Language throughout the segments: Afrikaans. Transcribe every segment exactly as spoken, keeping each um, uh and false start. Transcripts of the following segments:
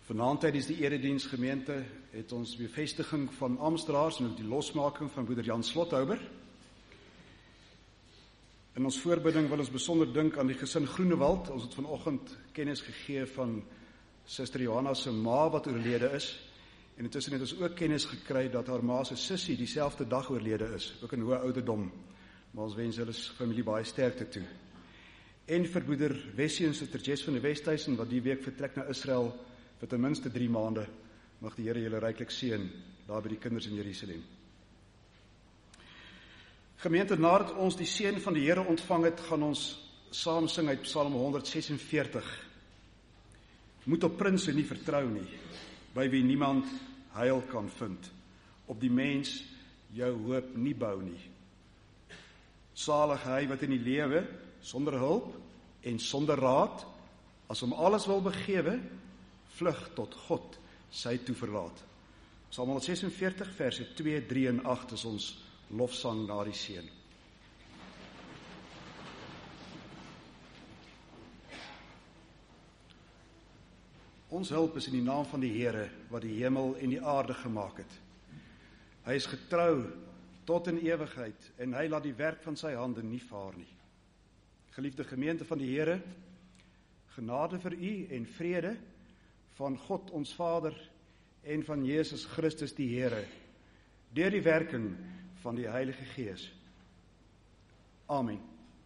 Vanaand tydens die erediens gemeente het ons bevestiging van amptdraers en ook die losmaking van broeder Jan Slothouber. In ons voorbidding wil ons besonder dink aan die gesin Groenewald. Ons het vanoggend kennis gegee van Suster Johanna se ma wat oorlede is. En intussen het ons ook kennis gekry dat haar ma se sussie dieselfde dag oorlede is, ook in hoë ouderdom. Maar ons wens hulle familie baie sterkte toe. En vir broeder Wessie en Suster Jess van die Westhuizen wat die week vertrek na Israel vir ten minste drie maande, mag die Here julle ryklik seën daar by die kinders in Jerusalem. Gemeente, nadat ons die seën van die Here ontvang het, gaan ons saam sing uit Psalm honderd sesenveertig. Moet op prinse nie vertrou nie, by wie niemand heil kan vind, op die mens jou hoop nie bou nie. Salig hy wat in die lewe, sonder hulp en sonder raad, as hom alles wil begewe, vlug tot God, sy toeverlaat. Psalm honderd sesenveertig, verse twee, drie en agt is ons lofsang na die seën. Ons hulp is in die naam van die Here, wat die hemel en die aarde gemaak het. Hy is getrou tot in ewigheid, en hy laat die werk van sy hande nie vaar nie. Geliefde gemeente van die Here, genade vir u en vrede van God ons Vader en van Jesus Christus die Here, deur die werking van die Heilige Gees. Amen.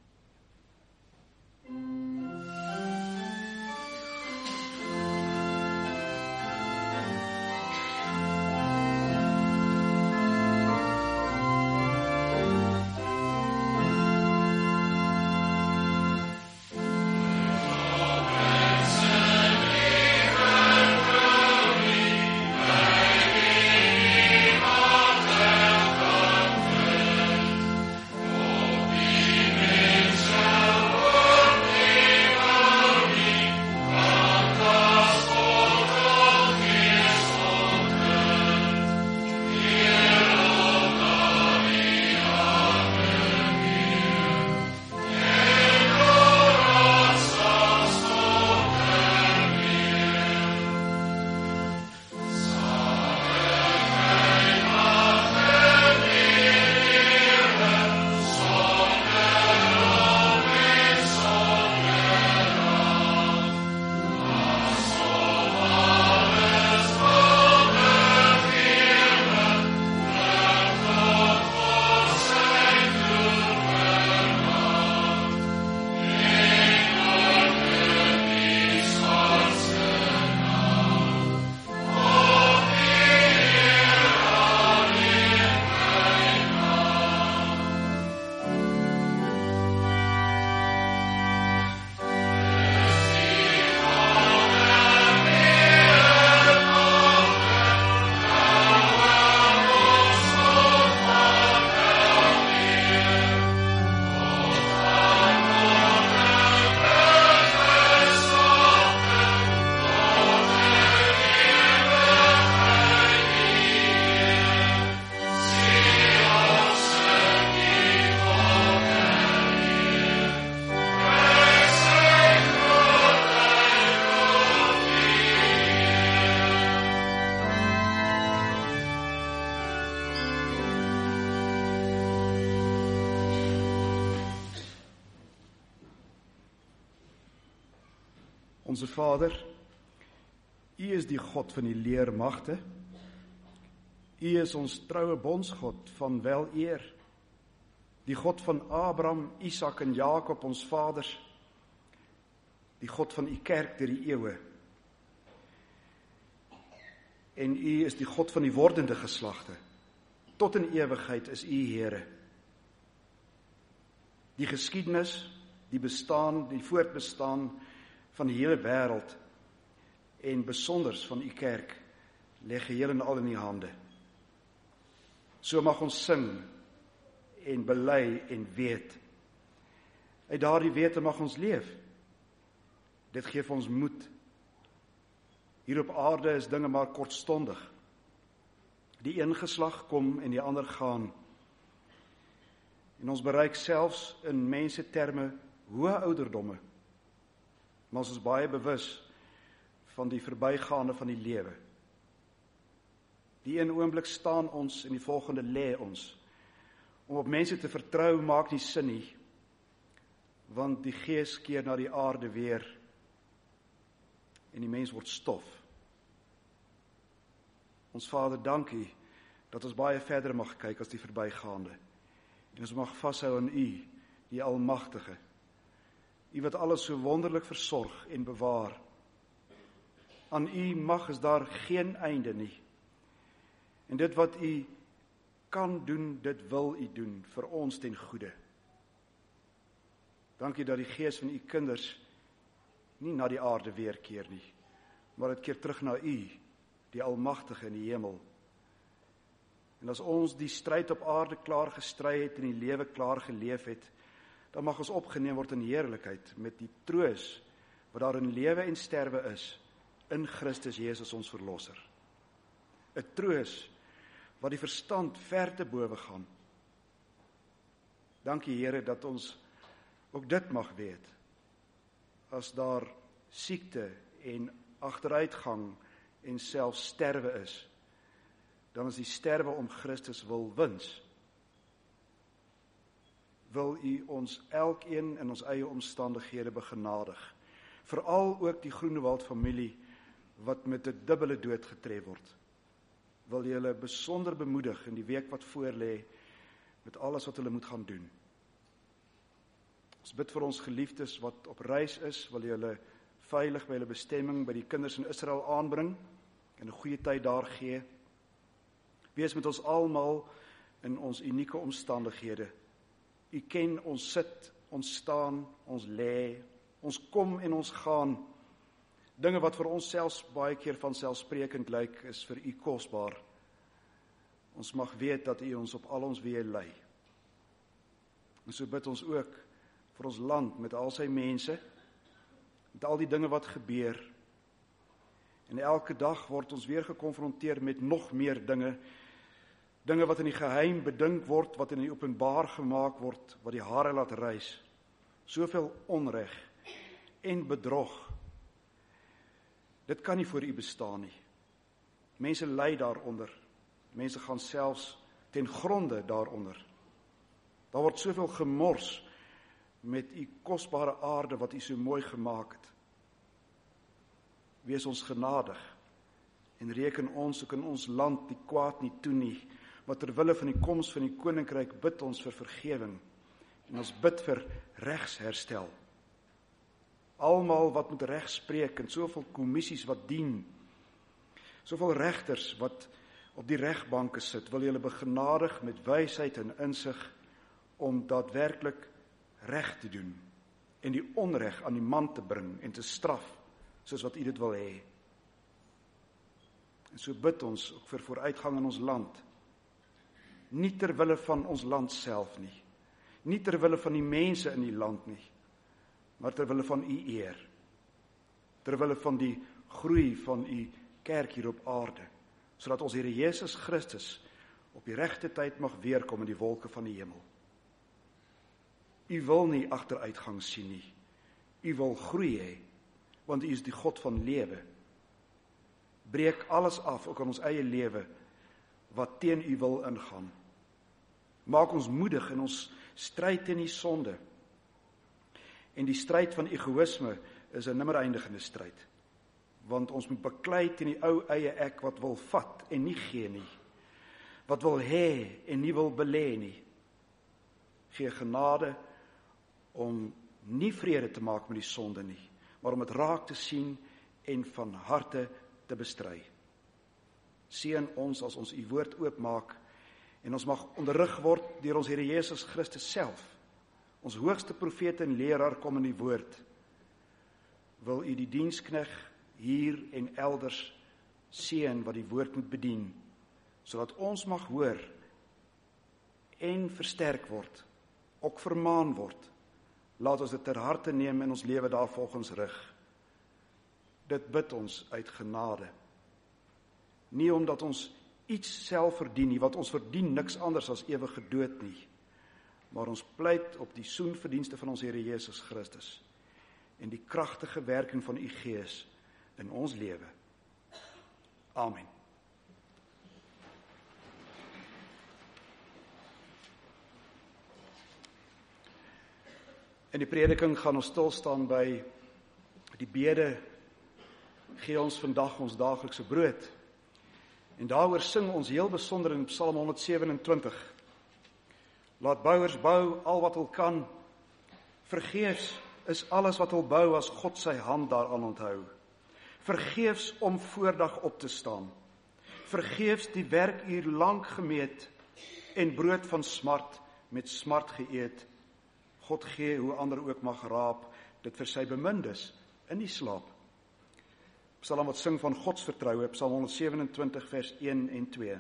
Onze Vader, U is die God van die leermagte. U is ons troue bondsgod van wel eer. Die God van Abraham, Isak en Jakob, ons vaders. Die God van U kerk deur die eeue. En U is die God van die wordende geslagte. Tot in ewigheid is U Here. Die geskiedenis, die bestaan, die voortbestaan van die hele wêreld en besonders van U kerk lê geheel en al in U hande. So mag ons sing en bely en weet. Uit daardie wete mag ons leef. Dit gee vir ons moed. Hier op aarde is dinge maar kortstondig. Die een geslag kom en die ander gaan. En ons bereik selfs in mense terme hoë ouderdomme. Maar ons is baie bewus van die verbygaande van die lewe. Die een oomblik staan ons en die volgende lê ons. Om op mense te vertrou maak nie sin nie, want die gees keer na die aarde weer en die mens word stof. Ons Vader, dankie dat ons baie verder mag kyk as die verbygaande. En ons mag vashou aan U, die Almagtige. U wat alles so wonderlik versorg en bewaar. Aan U mag is daar geen einde nie. En dit wat U kan doen, dit wil U doen vir ons ten goeie. Dankie dat die gees van U kinders nie na die aarde weerkeer nie, maar dit keer terug na U, die Almagtige in die hemel. En as ons die stryd op aarde klaar gestry het en die lewe klaar geleef het, dan mag ons opgeneem word in heerlikheid met die troos wat daar in lewe en sterwe is, in Christus Jesus ons verlosser. 'n Troos wat die verstand ver te bowe gaan. Dankie Here dat ons ook dit mag weet. As daar siekte en agteruitgang en selfs sterwe is, dan is die sterwe om Christus wil wins. Wil U ons elkeen in ons eie omstandighede begenadig. Veral ook die Groenewald familie wat met 'n dubbele dood getref word. Wil jy hulle besonder bemoedig in die week wat voorlê met alles wat hulle moet gaan doen. Ons bid vir ons geliefdes wat op reis is, wil jy hulle veilig by hulle bestemming by die kinders in Israel aanbring en 'n goeie tyd daar gee. Wees met ons almal in ons unieke omstandighede. U ken ons sit, ons staan, ons lê, ons kom en ons gaan. Dinge wat vir ons selfs baie keer van selfsprekend lyk, is vir U kosbaar. Ons mag weet dat U ons op al ons weë lei. En so bid ons ook vir ons land met al sy mense, met al die dinge wat gebeur. En elke dag word ons weer gekonfronteer met nog meer dinge, dinge wat in die geheim bedink word, wat in die openbaar gemaak word, wat die hare laat rys. Soveel onreg en bedrog. Dit kan nie voor U bestaan nie. Mense ly daaronder. Mense gaan selfs ten gronde daaronder. Daar word soveel gemors met U kosbare aarde wat U so mooi gemaak het. Wees ons genadig en reken ons ook in ons land die kwaad nie toe nie, maar terwille van die koms van die koninkryk bid ons vir vergewing en ons bid vir regsherstel. Almal wat moet reg spreek en soveel kommissies wat dien, soveel regters wat op die regbanke sit, wil julle begenadig met wysheid en insig om daadwerklik reg te doen en die onreg aan die man te bring en te straf soos wat U dit wil hê. En so bid ons ook vir vooruitgang in ons land, nie terwille van ons land self nie, nie terwille van die mense in die land nie, maar terwille van U eer, terwille van die groei van U kerk hier op aarde, sodat ons Here Jesus Christus op die regte tyd mag weerkom in die wolke van die hemel. U wil nie agteruitgang sien nie, U wil groei hê, want U is die God van lewe. Breek alles af, ook in ons eie lewe, wat teen U wil ingaan. Maak ons moedig in ons stryd teen die sonde. En die stryd van egoïsme is 'n nimmer eindigende stryd. Want ons moet beklei teen die ou eie ek wat wil vat en nie gee nie. Wat wil hê en nie wil belê nie. Gee genade om nie vrede te maak met die sonde nie, maar om dit raak te sien en van harte te bestry. Seën ons as ons U woord oopmaak en ons mag onderrig word deur ons Here Jesus Christus self. Ons hoogste profeet en leraar kom in die woord. Wil U die dienskneg hier en elders seën wat die woord moet bedien, sodat ons mag hoor en versterk word, ook vermaan word. Laat ons dit ter harte neem en ons lewe daarvolgens rig. Dit bid ons uit genade. Nie omdat ons iets self verdien nie, want ons verdien niks anders as ewige dood nie. Maar ons pleit op die soenverdienste van ons Here Jesus Christus en die kragtige werking van U Gees in ons lewe. Amen. In die prediking gaan ons stil staan by die bede, gee ons vandag ons daaglikse brood. En daaroor sing ons heel besonder in Psalm honderdsewenentwintig. Laat bouers bou al wat hulle kan, vergeefs is alles wat hulle bou as God sy hand daaraan onthou. Vergeefs om voordag op te staan, vergeefs die werkuur lank gemeet en brood van smart met smart geëet. God gee hoe ander ook mag raap, dit vir sy bemindes in die slaap. Psalm wat sing van godsvertroue, Psalm honderdsewenentwintig vers een en twee.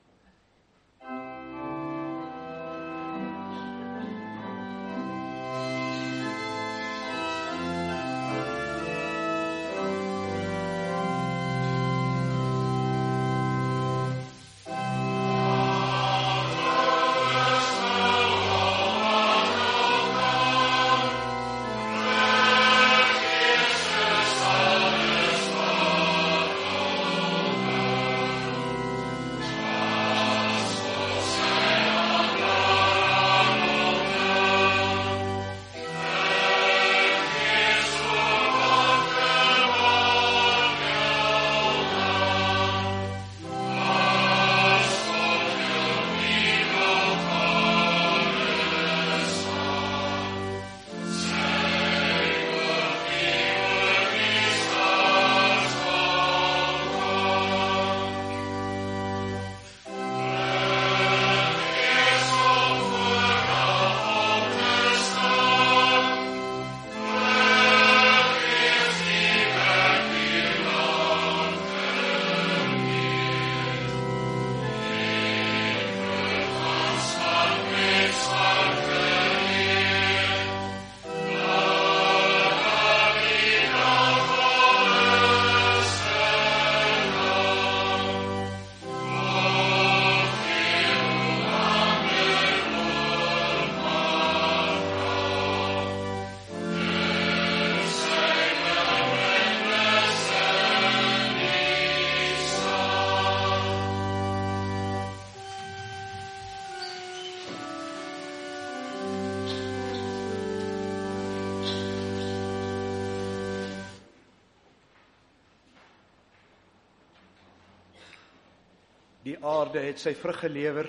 Die aarde het sy vrug gelewer,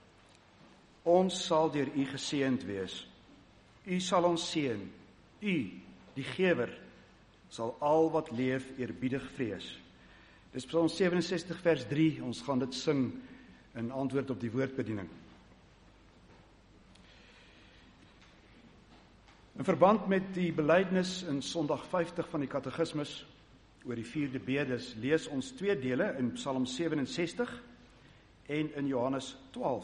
ons sal deur u geseënd wees. U sal ons seën, u, die gewer, sal al wat leef eerbiedig vrees. Dis Psalm sewenensestig vers drie, ons gaan dit sing in antwoord op die woordbediening. In verband met die belydenis in Sondag vyftig van die Katekismus oor die vierde bedes, lees ons twee dele in Psalm sewenensestig en in Johannes twaalf.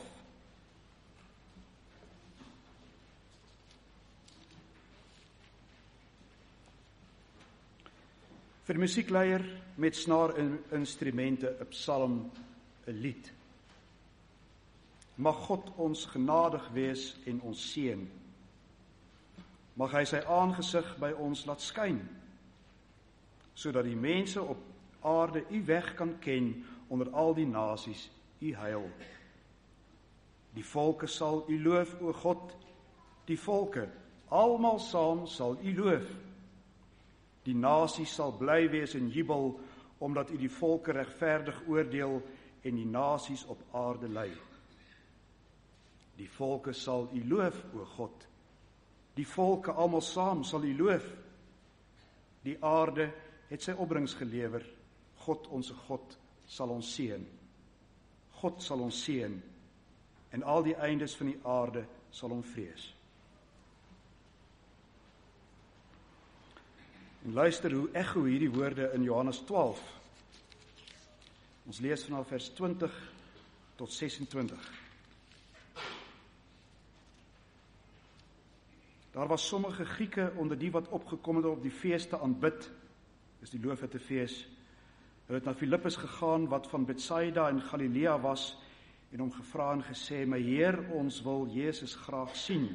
Vir die musiekleier met snaarinstrumente 'n psalm, 'n lied. Mag God ons genadig wees en ons seën. Mag hy sy aangesig by ons laat skyn, sodat die mense op aarde u weg kan ken onder al die nasies, u heil. Die volke sal u loof, o God, die volke, almal saam sal u loof. Die nasies sal bly wees in jubel, omdat u die volke regverdig oordeel en die nasies op aarde lei. Die volke sal u loof, o God. Die volke almal saam sal u loof. Die aarde het sy opbrengs gelewer. God, onse God, sal ons seën. God sal ons seën, en al die eindes van die aarde sal hom vrees. En luister hoe echo hierdie woorde in Johannes twaalf. Ons lees vanaf vers twintig tot sesentwintig. Daar was sommige Grieke onder die wat opgekom het op die feeste aanbid, dis die Loofhuttefees. Hulle het na Filippus gegaan wat van Betsaida in Galilea was en hom gevra en gesê, my Heer, ons wil Jesus graag sien.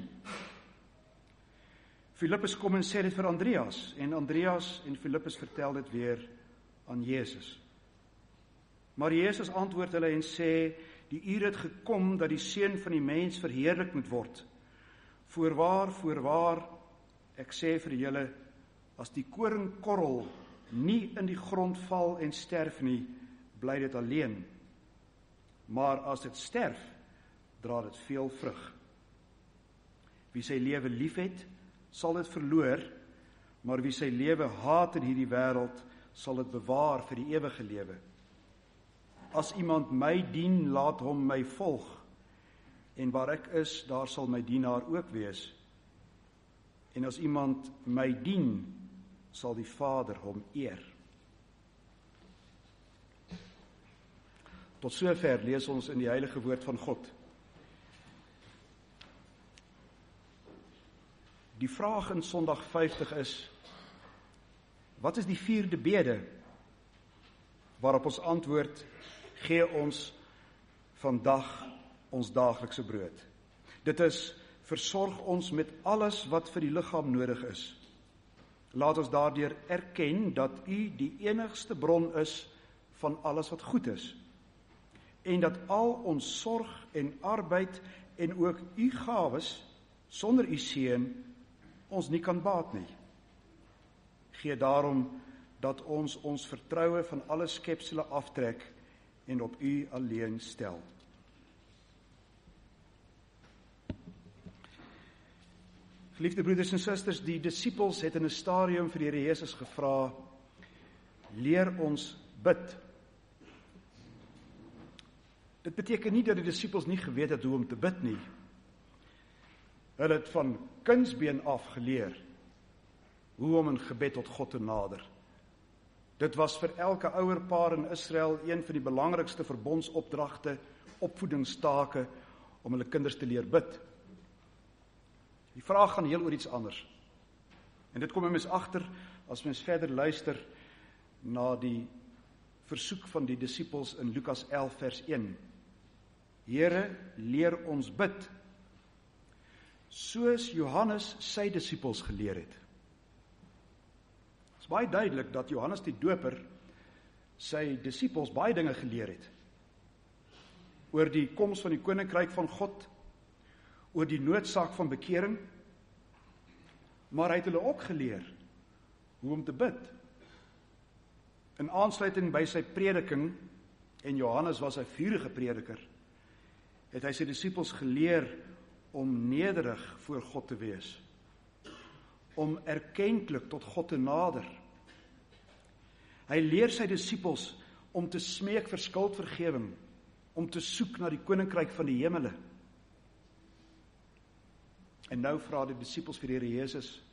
Filippus kom en sê dit vir Andreas en Andreas en Filippus vertel dit weer aan Jesus. Maar Jesus antwoord hulle en sê, die uur het gekom dat die Seun van die mens verheerlik moet word. Voorwaar, voorwaar, ek sê vir julle, as die koringkorrel nie in die grond val en sterf nie, bly dit alleen. Maar as dit sterf, dra dit veel vrug. Wie sy lewe liefhet, sal dit verloor, maar wie sy lewe haat in hierdie wêreld, sal dit bewaar vir die ewige lewe. As iemand my dien, laat hom my volg, en waar ek is, daar sal my dienaar ook wees. En as iemand my dien, sal die Vader hom eer. Tot sover lees ons in die heilige woord van God. Die vraag in Sondag vyftig is, wat is die vierde bede? Waarop ons antwoord, gee ons vandag ons daaglikse brood. Dit is, versorg ons met alles wat vir die liggaam nodig is. Laat ons daardeur erken dat U die enigste bron is van alles wat goed is. En dat al ons sorg en arbeid en ook U gawes, sonder U seën, ons nie kan baat nie. Gee daarom dat ons ons vertroue van alle skepsele aftrek en op U alleen stel. Geliefde broeders en susters, die disippels het in 'n stadium vir die Here Jesus gevra, leer ons bid. Dit beteken nie dat die disippels nie geweet het hoe om te bid nie. Hulle het van kindsbeen af geleer hoe om in gebed tot God te nader. Dit was vir elke ouerpaar in Israel een van die belangrikste verbondsopdragte, opvoedingstake, om hulle kinders te leer bid. Die vraag gaan heel oor iets anders. En dit kom mens agter as mens verder luister na die versoek van die disippels in Lukas elf vers een. Here, leer ons bid, soos Johannes sy disippels geleer het. Het is baie duidelik dat Johannes die Doper sy disippels baie dinge geleer het. Oor die koms van die koninkryk van God, oor die noodsaak van bekering, maar hy het hulle ook geleer hoe om te bid. In aansluiting by sy prediking, en Johannes was 'n vurige prediker, het hy sy disippels geleer om nederig voor God te wees, om erkentlik tot God te nader. Hy leer sy disippels om te smeek vir skuldvergewing, om te soek na die koninkryk van die hemele. En nou vra die disippels vir die Here Jesus,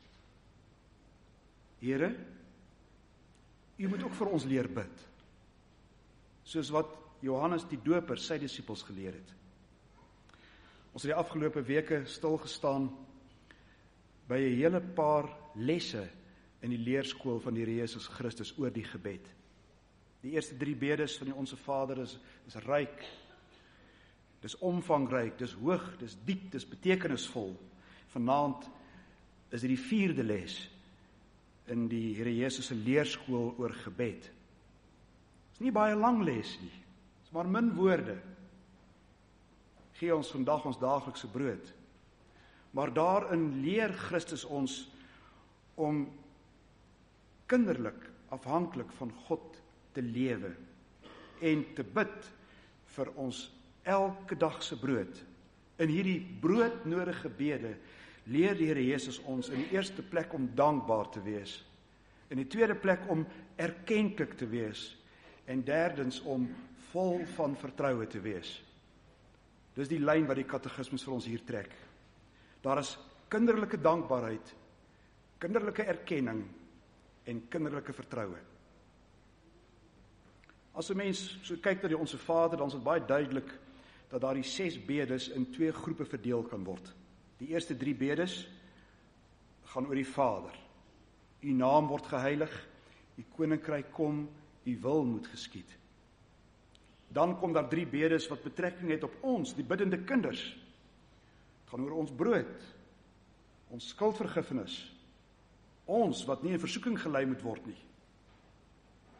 Here, U moet ook vir ons leer bid, soos wat Johannes die Doper sy disippels geleer het. Ons het die afgelope weke stilgestaan by 'n hele paar lesse in die leerskool van die Here Jesus Christus oor die gebed. Die eerste drie bedes van die Onse Vader is, is ryk, dis omvangryk, dis hoog, dis diep, dis betekenisvol. Vanaand is dit die vierde les in die Here Jesus se leerskool oor gebed. Dit is nie baie lang les nie, dit is maar min woorde. Gee ons vandag ons daaglikse brood. Maar daarin leer Christus ons om kinderlik afhanklik van God te lewe en te bid vir ons elke dag se brood. In hierdie broodnodige gebede leer die Here Jesus ons in die eerste plek om dankbaar te wees, in die tweede plek om erkentlik te wees en derdens om vol van vertroue te wees. Dis die lyn wat die katekismes vir ons hier trek. Daar is kinderlike dankbaarheid, kinderlike erkenning en kinderlike vertroue. As 'n mens so kyk na die Onse Vader, dan is dit baie duidelik dat daar die ses bedes in twee groepe verdeel kan word. Die eerste drie bedes gaan oor die Vader. U naam word geheilig, U koninkryk kom, U wil moet geskied. Dan kom daar drie bedes wat betrekking het op ons, die biddende kinders. Het gaan oor ons brood, ons skuldvergifnis, ons wat nie in versoeking gelei moet word nie.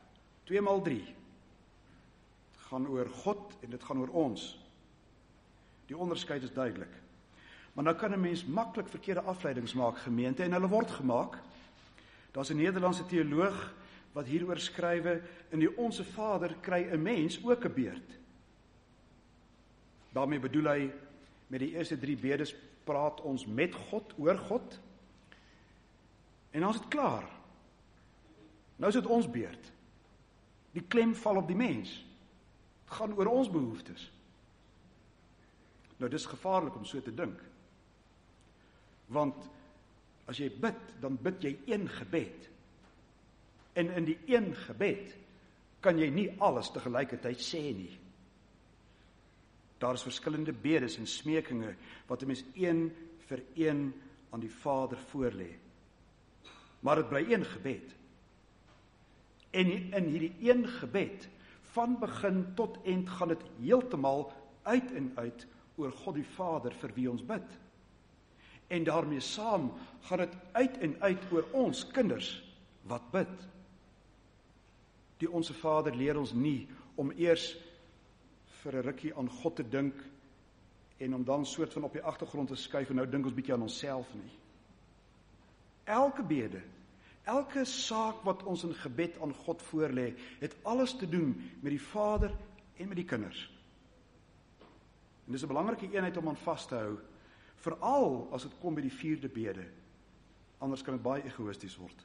twee maal drie. Dit gaan oor God en dit gaan oor ons. Die onderskeid is duidelik. Maar nou kan 'n mens maklik verkeerde afleidings maak, gemeente, en hulle word gemaak. Daar's 'n Nederlandse teoloog wat hieroor skrywe, in die Onse Vader kry 'n mens ook 'n beerd. Daarmee bedoel hy, met die eerste drie bedes praat ons met God, oor God, en dan is dit klaar. Nou is dit ons beurt. Die klem val op die mens. Het gaan oor ons behoeftes. Nou, dis gevaarlik om so te dink. Want as jy bid, dan bid jy een gebed. En in die een gebed kan jy nie alles tegelijkertijd sê nie. Daar is verskillende bedes en smekinge wat 'n mens een vir een aan die Vader voorlê. Maar dit bly een gebed. En in hierdie een gebed, van begin tot eind, gaan dit heeltemal uit en uit oor God die Vader vir wie ons bid. En daarmee saam gaan dit uit en uit oor ons kinders wat bid. Die Onse Vader leer ons nie om eers vir 'n rukkie aan God te dink en om dan soort van op die agtergrond te skuif en nou dink ons bietjie aan onsself nie. Elke bede, elke saak wat ons in gebed aan God voorlê, het alles te doen met die Vader en met die kinders. En dis 'n belangrike eenheid om aan vas te hou, veral as dit kom by die vierde bede, anders kan dit baie egoïsties word.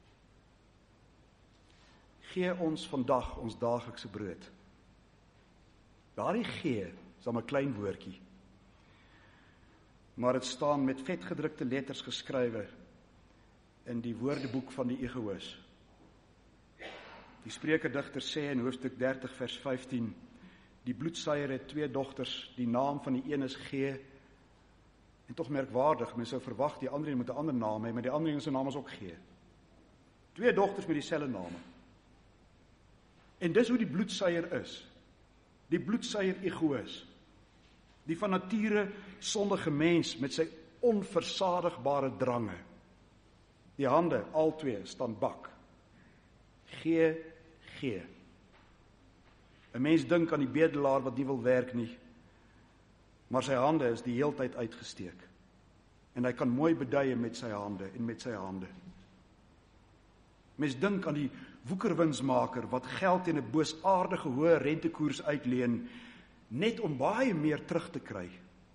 Gee ons vandag ons daaglikse brood. Daardie gee is al 'n klein woordjie, maar dit staan met vetgedrukte letters geskrywe in die woordeboek van die egoïs. Die Spreukedigter sê in hoofstuk dertig vers vyftien, die bloedsuier het twee dogters, die naam van die een is G, en tog merkwaardig, mens sou verwag die ander een moet 'n ander naam hê, maar die ander een se naam is ook G. Twee dogters met dieselfde name. En dis hoe die bloedsuier is. Die bloedsuier egoïs. Die van nature sondige mens met sy onversadigbare drange. Die hande, al twee, staan bak. Gee, gee. 'n Mens dink aan die bedelaar wat nie wil werk nie, maar sy hande is die heeltyd uitgesteek. En hy kan mooi beduie met sy hande en met sy hande. Mens dink aan die woekerwinsmaker wat geld in 'n boosaardige hoë rentekoers uitleen, net om baie meer terug te kry.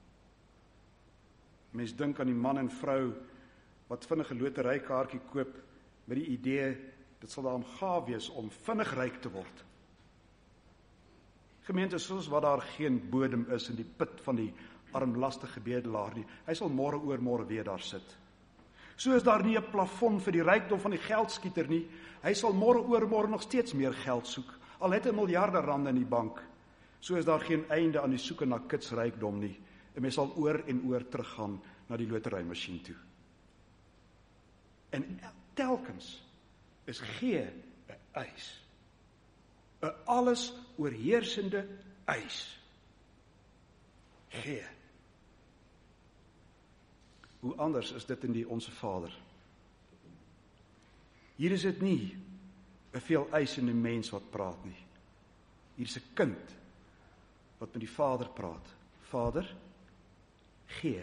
Mens dink aan die man en vrou wat vinnig 'n loterykaartjie koop met die idee, dit sal daarom gaaf wees om vinnig ryk te word. Gemeente, soos wat daar geen bodem is in die put van die armlastige bedelaar nie, hy sal môre oor môre weer daar sit. So is daar nie 'n plafon vir die rykdom van die geldskieter nie, hy sal môre oor môre nog steeds meer geld soek, al het hy miljarde rande in die bank. So is daar geen einde aan die soeke na kitsrykdom nie, en mens sal oor en oor teruggaan na die loterymasjien toe. En telkens is gee 'n eis. 'n alles oorheersende eis. Gee. Hoe anders is dit in die Onse Vader? Hier is dit nie 'n veel eisende mens wat praat nie. Hier is 'n kind wat met die Vader praat. Vader, gee.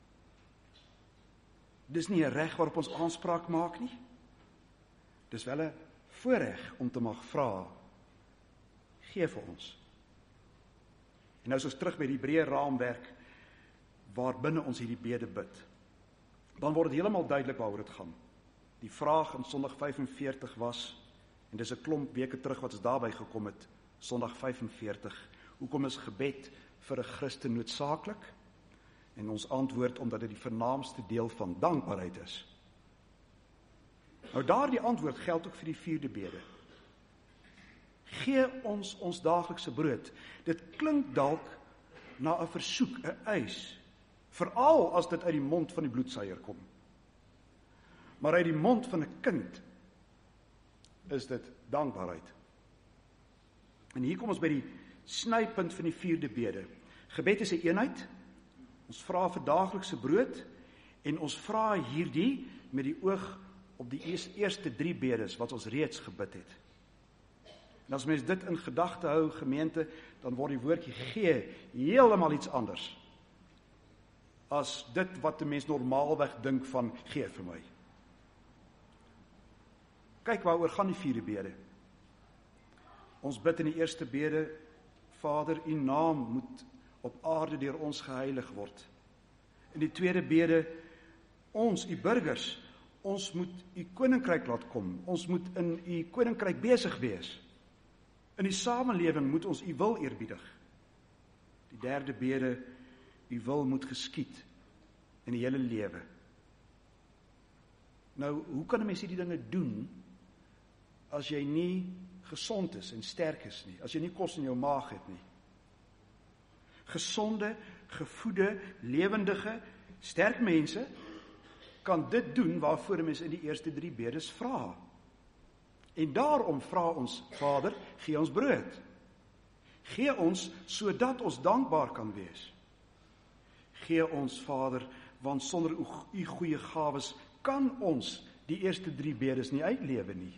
Dis nie 'n reg waarop ons aanspraak maak nie. Dis wel 'n voorreg om te mag vra. Gee vir ons. En nou is ons terug by die breë raamwerk waar binne ons hierdie bede bid. Dan word dit heeltemal duidelik waaroor dit gaan. Die vraag in Sondag vyfenveertig was, en dis 'n klomp weke terug wat ons daarby gekom het, Sondag vyfenveertig, hoekom is gebed vir 'n Christen noodsaaklik? En ons antwoord omdat dit die vernaamste deel van dankbaarheid is. Nou daardie antwoord geld ook vir die vierde bede. Gee ons ons daaglikse brood. Dit klink dalk na 'n versoek, 'n eis, veral as dit uit die mond van die bloedsuier kom. Maar uit die mond van 'n kind is dit dankbaarheid. En hier kom ons by die snypunt van die vierde bede. Gebed is 'n eenheid. Ons vra vir daaglikse brood en ons vra hierdie met die oog op die eerste drie bedes wat ons reeds gebid het. En as mens dit in gedagte hou, gemeente, dan word die woordjie gee heeltemal iets anders as dit wat 'n mens normaalweg dink van gee vir my. Kyk waaroor gaan die vierde bede. Ons bid in die eerste bede, Vader, U naam moet op aarde deur ons geheilig word. In die tweede bede, ons, U burgers, ons moet U koninkryk laat kom. Ons moet in U koninkryk besig wees. In die samelewing moet ons U wil eerbiedig. Die derde bede, U wil moet geskied in die hele lewe. Nou, hoe kan 'n mens hierdie dinge doen as jy nie gesond is en sterk is nie, as jy nie kos in jou maag het nie? Gesonde, gevoede, lewendige, sterk mense kan dit doen waarvoor 'n mens in die eerste drie bedes vra. En daarom vra ons, Vader, gee ons brood. Gee ons sodat ons dankbaar kan wees. Gee ons, Vader, want sonder u, u goeie gawes kan ons die eerste drie bedes nie uitlewe nie.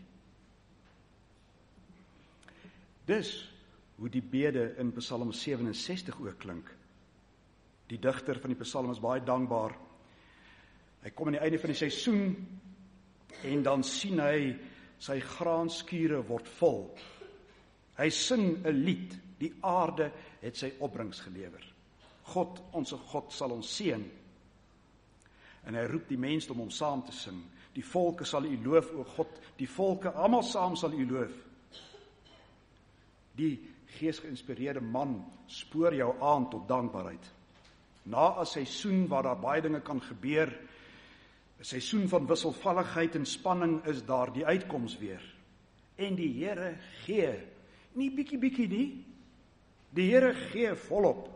Dis hoe die bede in Psalm sewenensestig ook klink. Die digter van die Psalm is baie dankbaar. Hy kom aan die einde van die seisoen en dan sien hy sy graanskure word vol. Hy sing 'n lied, die aarde het sy opbrengs gelewer. God, onsse God, sal ons seën. En hy roep die mense om hom saam te sing. Die volke sal u loof, o God, die volke, almal saam sal u loof. Die geesgeïnspireerde man spoor jou aan tot dankbaarheid. Na 'n seisoen waar daar baie dinge kan gebeur, 'n seisoen van wisselvalligheid en spanning, is daar die uitkoms weer. En die Here gee, nie bietjie bietjie nie, die Here gee volop.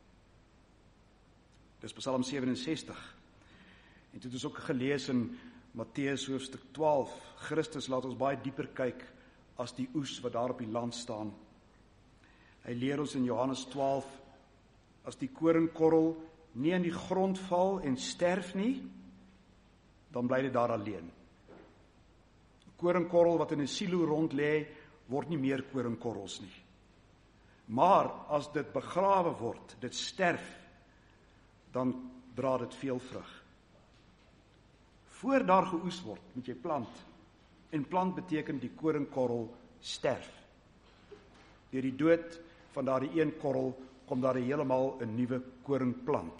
Dis Psalm sewenensestig. En dit is ook gelees in Matteus hoofstuk twaalf. Christus laat ons baie dieper kyk as die oes wat daar op die land staan. Hy leer ons in Johannes twaalf, as die koringkorrel nie in die grond val en sterf nie, dan bly dit daar alleen. Koringkorrel wat in 'n silo rond lê, word nie meer koringkorrels nie. Maar as dit begrawe word, dit sterf, dan dra dit veel vrug. Voor daar geoes word, moet jy plant. En plant beteken die koringkorrel sterf. Deur die dood van daardie een korrel kom daar heeltemal 'n nuwe koringplant.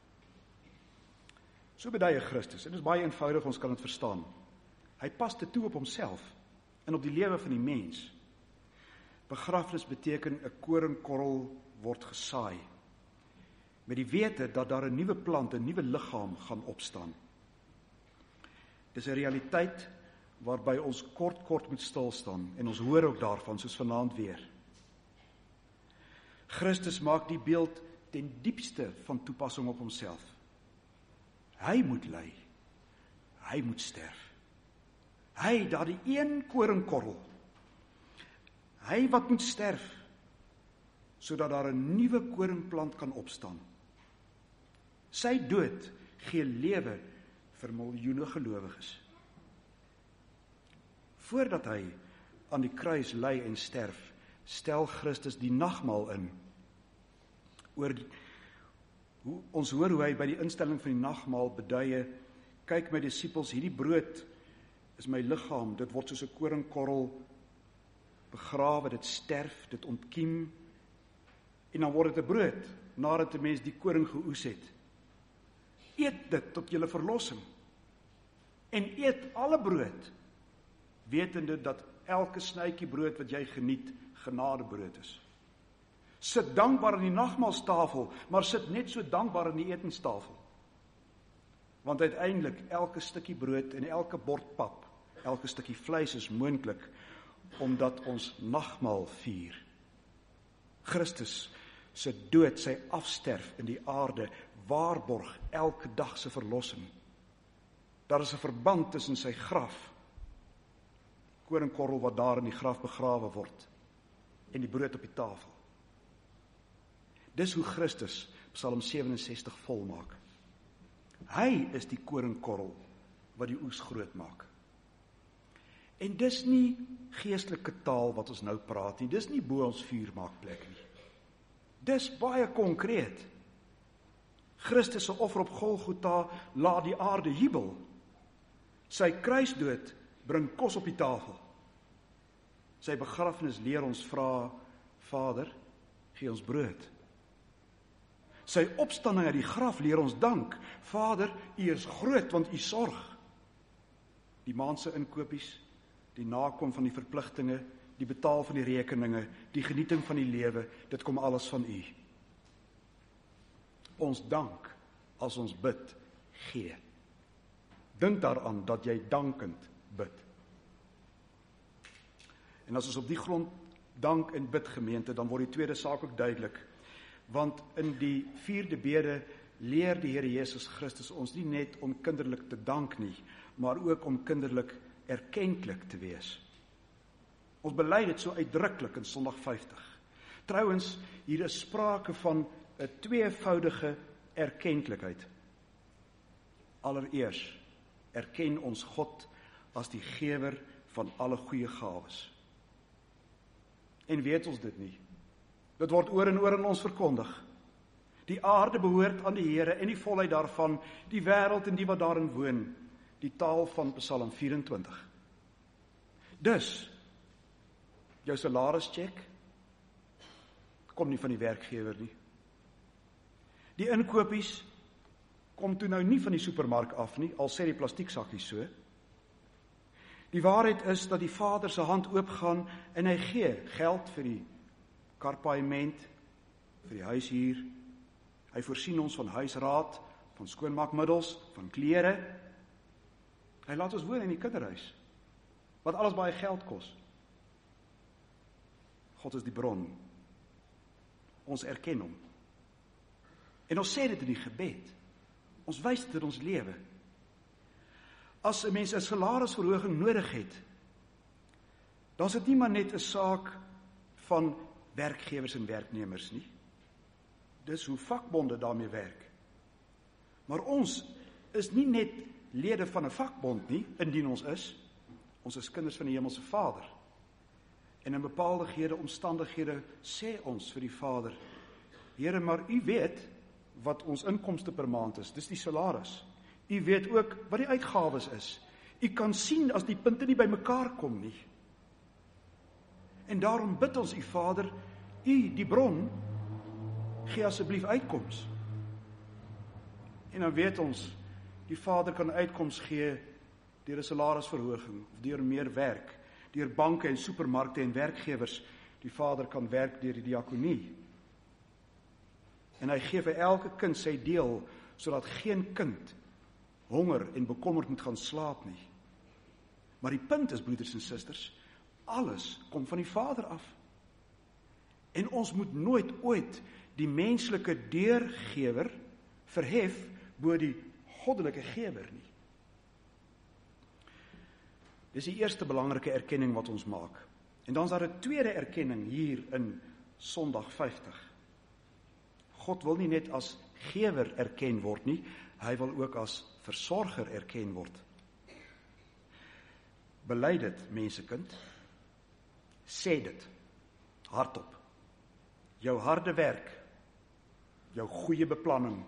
So beduie Christus, en dit is baie eenvoudig, ons kan dit verstaan. Hy pas dit toe op homself en op die lewe van die mens. Begrafnis beteken 'n koringkorrel word gesaai, met die wete dat daar 'n nuwe plant, 'n nuwe liggaam gaan opstaan. Dis 'n realiteit waarby ons kort kort moet stilstaan, en ons hoor ook daarvan, soos vanaand weer. Christus maak die beeld ten diepste van toepassing op homself. Hy moet ly, hy moet sterf. Hy, daardie een koringkorrel, hy wat moet sterf, sodat daar 'n nuwe koringplant kan opstaan. Sy dood gee lewe vir miljoene gelowiges. Voordat hy aan die kruis ly en sterf, stel Christus die nagmaal in. Oor hoe, ons hoor hoe hy by die instelling van die nagmaal beduie, kyk my disippels, hierdie brood is my liggaam, dit word soos 'n koringkorrel begrawe, dit sterf, dit ontkiem, en dan word dit 'n brood, nadat 'n mens die koring geoes het. Eet dit tot julle verlossing, en eet alle brood, wetende dat elke snytjie brood wat jy geniet, genadebrood is. Sit dankbaar aan die nagmaalstafel, maar sit net so dankbaar aan die etenstafel. Want uiteindelik, elke stukkie brood en elke bord pap, elke stukkie vleis is moontlik, omdat ons nagmaal vier. Christus se dood, sy afsterf in die aarde, waarborg elke dag se verlossing. Daar is 'n verband tussen sy graf, koringkorrel wat daar in die graf begrawe word, en die brood op die tafel. Dis hoe Christus Psalm sewenensestig volmaak. Hy is die koringkorrel wat die oes groot maak. En dis nie geestelike taal wat ons nou praat nie, dis nie bo ons vuurmaakplek nie. Dis baie konkreet. Christus se offer op Golgotha laat die aarde jubel. Sy kruisdood bring kos op die tafel. Sy begrafnis leer ons vra, Vader, gee ons brood. Sy opstanding uit die graf leer ons dank, Vader, U is groot, want U sorg. Die maandse inkopies, die nakom van die verpligtinge, die betaal van die rekeninge, die genieting van die lewe, dit kom alles van U. Ons dank as ons bid, gee. Dink daaraan dat jy dankend bid. En as ons op die grond dank en bid, gemeente, dan word die tweede saak ook duidelik. Want in die vierde bede leer die Here Jesus Christus ons nie net om kinderlik te dank nie, maar ook om kinderlik erkenklik te wees. Ons bely dit so uitdruklik in Sondag vyftig. Trouwens, hier is sprake van 'n tweevoudige erkenklikheid. Allereers erken ons God as die gewer van alle goeie gawes. En weet ons dit nie? Dit word oor en oor in ons verkondig. Die aarde behoort aan die Here en die volheid daarvan, die wêreld en die wat daarin woon, die taal van Psalm vyf-en-twintig. Dus, jou salarischeck kom nie van die werkgewer nie. Die inkopies kom toe nou nie van die supermark af nie, al sê die plastieksakkies so. Die waarheid is dat die Vader se hand oopgaan en hy gee geld vir die karpaaiement, vir die huishuur. Hy voorsien ons van huisraad, van skoonmaakmiddels, van klere. Hy laat ons woon in die kinderhuis, wat alles baie geld kos. God is die bron. Ons erken hom. En ons sê dit in die gebed. Ons wys dit in ons lewe. As 'n mens 'n salarisverhoging nodig het, dan is dit nie maar net 'n saak van werkgewers en werknemers nie. Dis hoe vakbonde daarmee werk. Maar ons is nie net lede van 'n vakbond nie, indien ons is. Ons is kinders van die Hemelse Vader. En in bepaalde gehede, omstandighede sê ons vir die Vader, Here, maar U weet wat ons inkomste per maand is, dis die salaris. U weet ook wat die uitgawes is. U kan sien as die punte nie by mekaar kom nie. En daarom bid ons U Vader, U, die bron, gee asseblief uitkoms. En dan weet ons, die Vader kan uitkoms gee deur 'n salarisverhoging, of deur meer werk, deur banke en supermarkte en werkgewers. Die Vader kan werk deur die diakonie. En hy gee vir elke kind sy deel, sodat geen kind honger en bekommerd moet gaan slaap nie. Maar die punt is, broeders en susters, alles kom van die Vader af. En ons moet nooit ooit die menslike deurgewer verhef bo die goddelike gewer nie. Dis die eerste belangrike erkenning wat ons maak. En dan is daar 'n tweede erkenning hier in Sondag vyftig. God wil nie net as gewer erken word nie, hy wil ook as versorger erken word. Bely dit, mensekind. Sê dit hardop. Jou harde werk, jou goeie beplanning,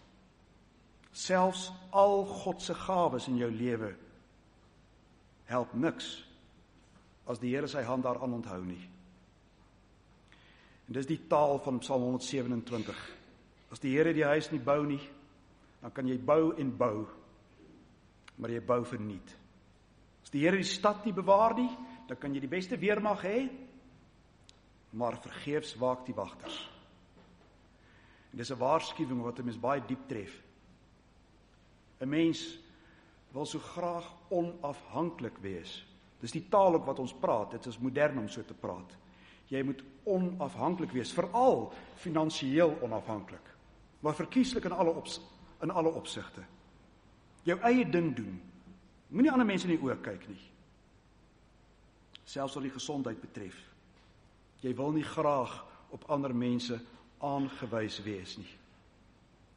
selfs al God se gawes in jou lewe, help niks as die Here sy hand daaraan onthou nie. En dis die taal van Psalm honderd sewe-en-twintig. As die Here die huis nie bou nie, dan kan jy bou en bou, maar jy bou verniet. As die Here die stad nie bewaar nie, dan kan jy die beste weermag hê, maar vergeefs waak die wagters. En dis 'n waarskuwing wat 'n mens baie diep tref. 'n Mens wil so graag onafhanklik wees. Dis die taal op wat ons praat, dit is modern om so te praat. Jy moet onafhanklik wees, veral finansiëel onafhanklik, maar verkieslik in alle ops, in alle opsigte. Jou eie ding doen. Moenie ander mense in die oë kyk nie. Selfs wat die gesondheid betref. Jy wil nie graag op ander mense aangewys wees nie.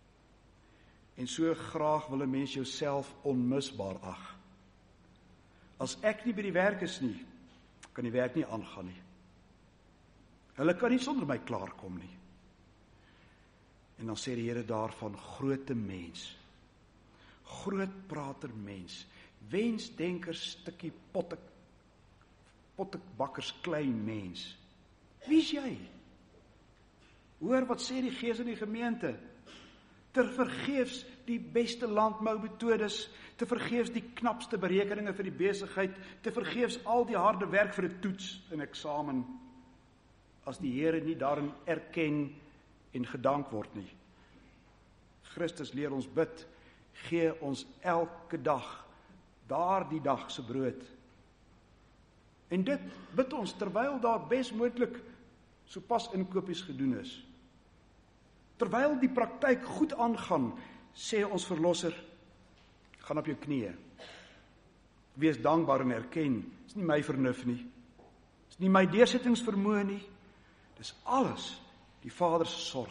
En so graag wil 'n mens jouself onmisbaar ag. As ek nie by die werk is nie, kan die werk nie aangaan nie. Hulle kan nie sonder my klaarkom nie. En dan sê die Here daarvan, grote mens, groot prater mens, wensdenker, stukkie potte, pottebakkers klein mens. Wie is jy? Hoor wat sê die Gees in die gemeente. Te vergeefs die beste landboumetodes, te vergeefs die knapste berekeninge vir die besigheid, te vergeefs al die harde werk vir 'n toets en eksamen, as die Here nie daarin erken en gedank word nie. Christus leer ons bid, gee ons elke dag, daardie dag se brood. En dit bid ons terwyl daar bes moontlik so pas inkopies gedoen is. Terwyl die praktyk goed aangaan, sê ons Verlosser, gaan op jou knieë. Wees dankbaar en erken, dis nie my vernuf nie. Dis nie my deursettingsvermoë nie. Dis alles die Vader se sorg.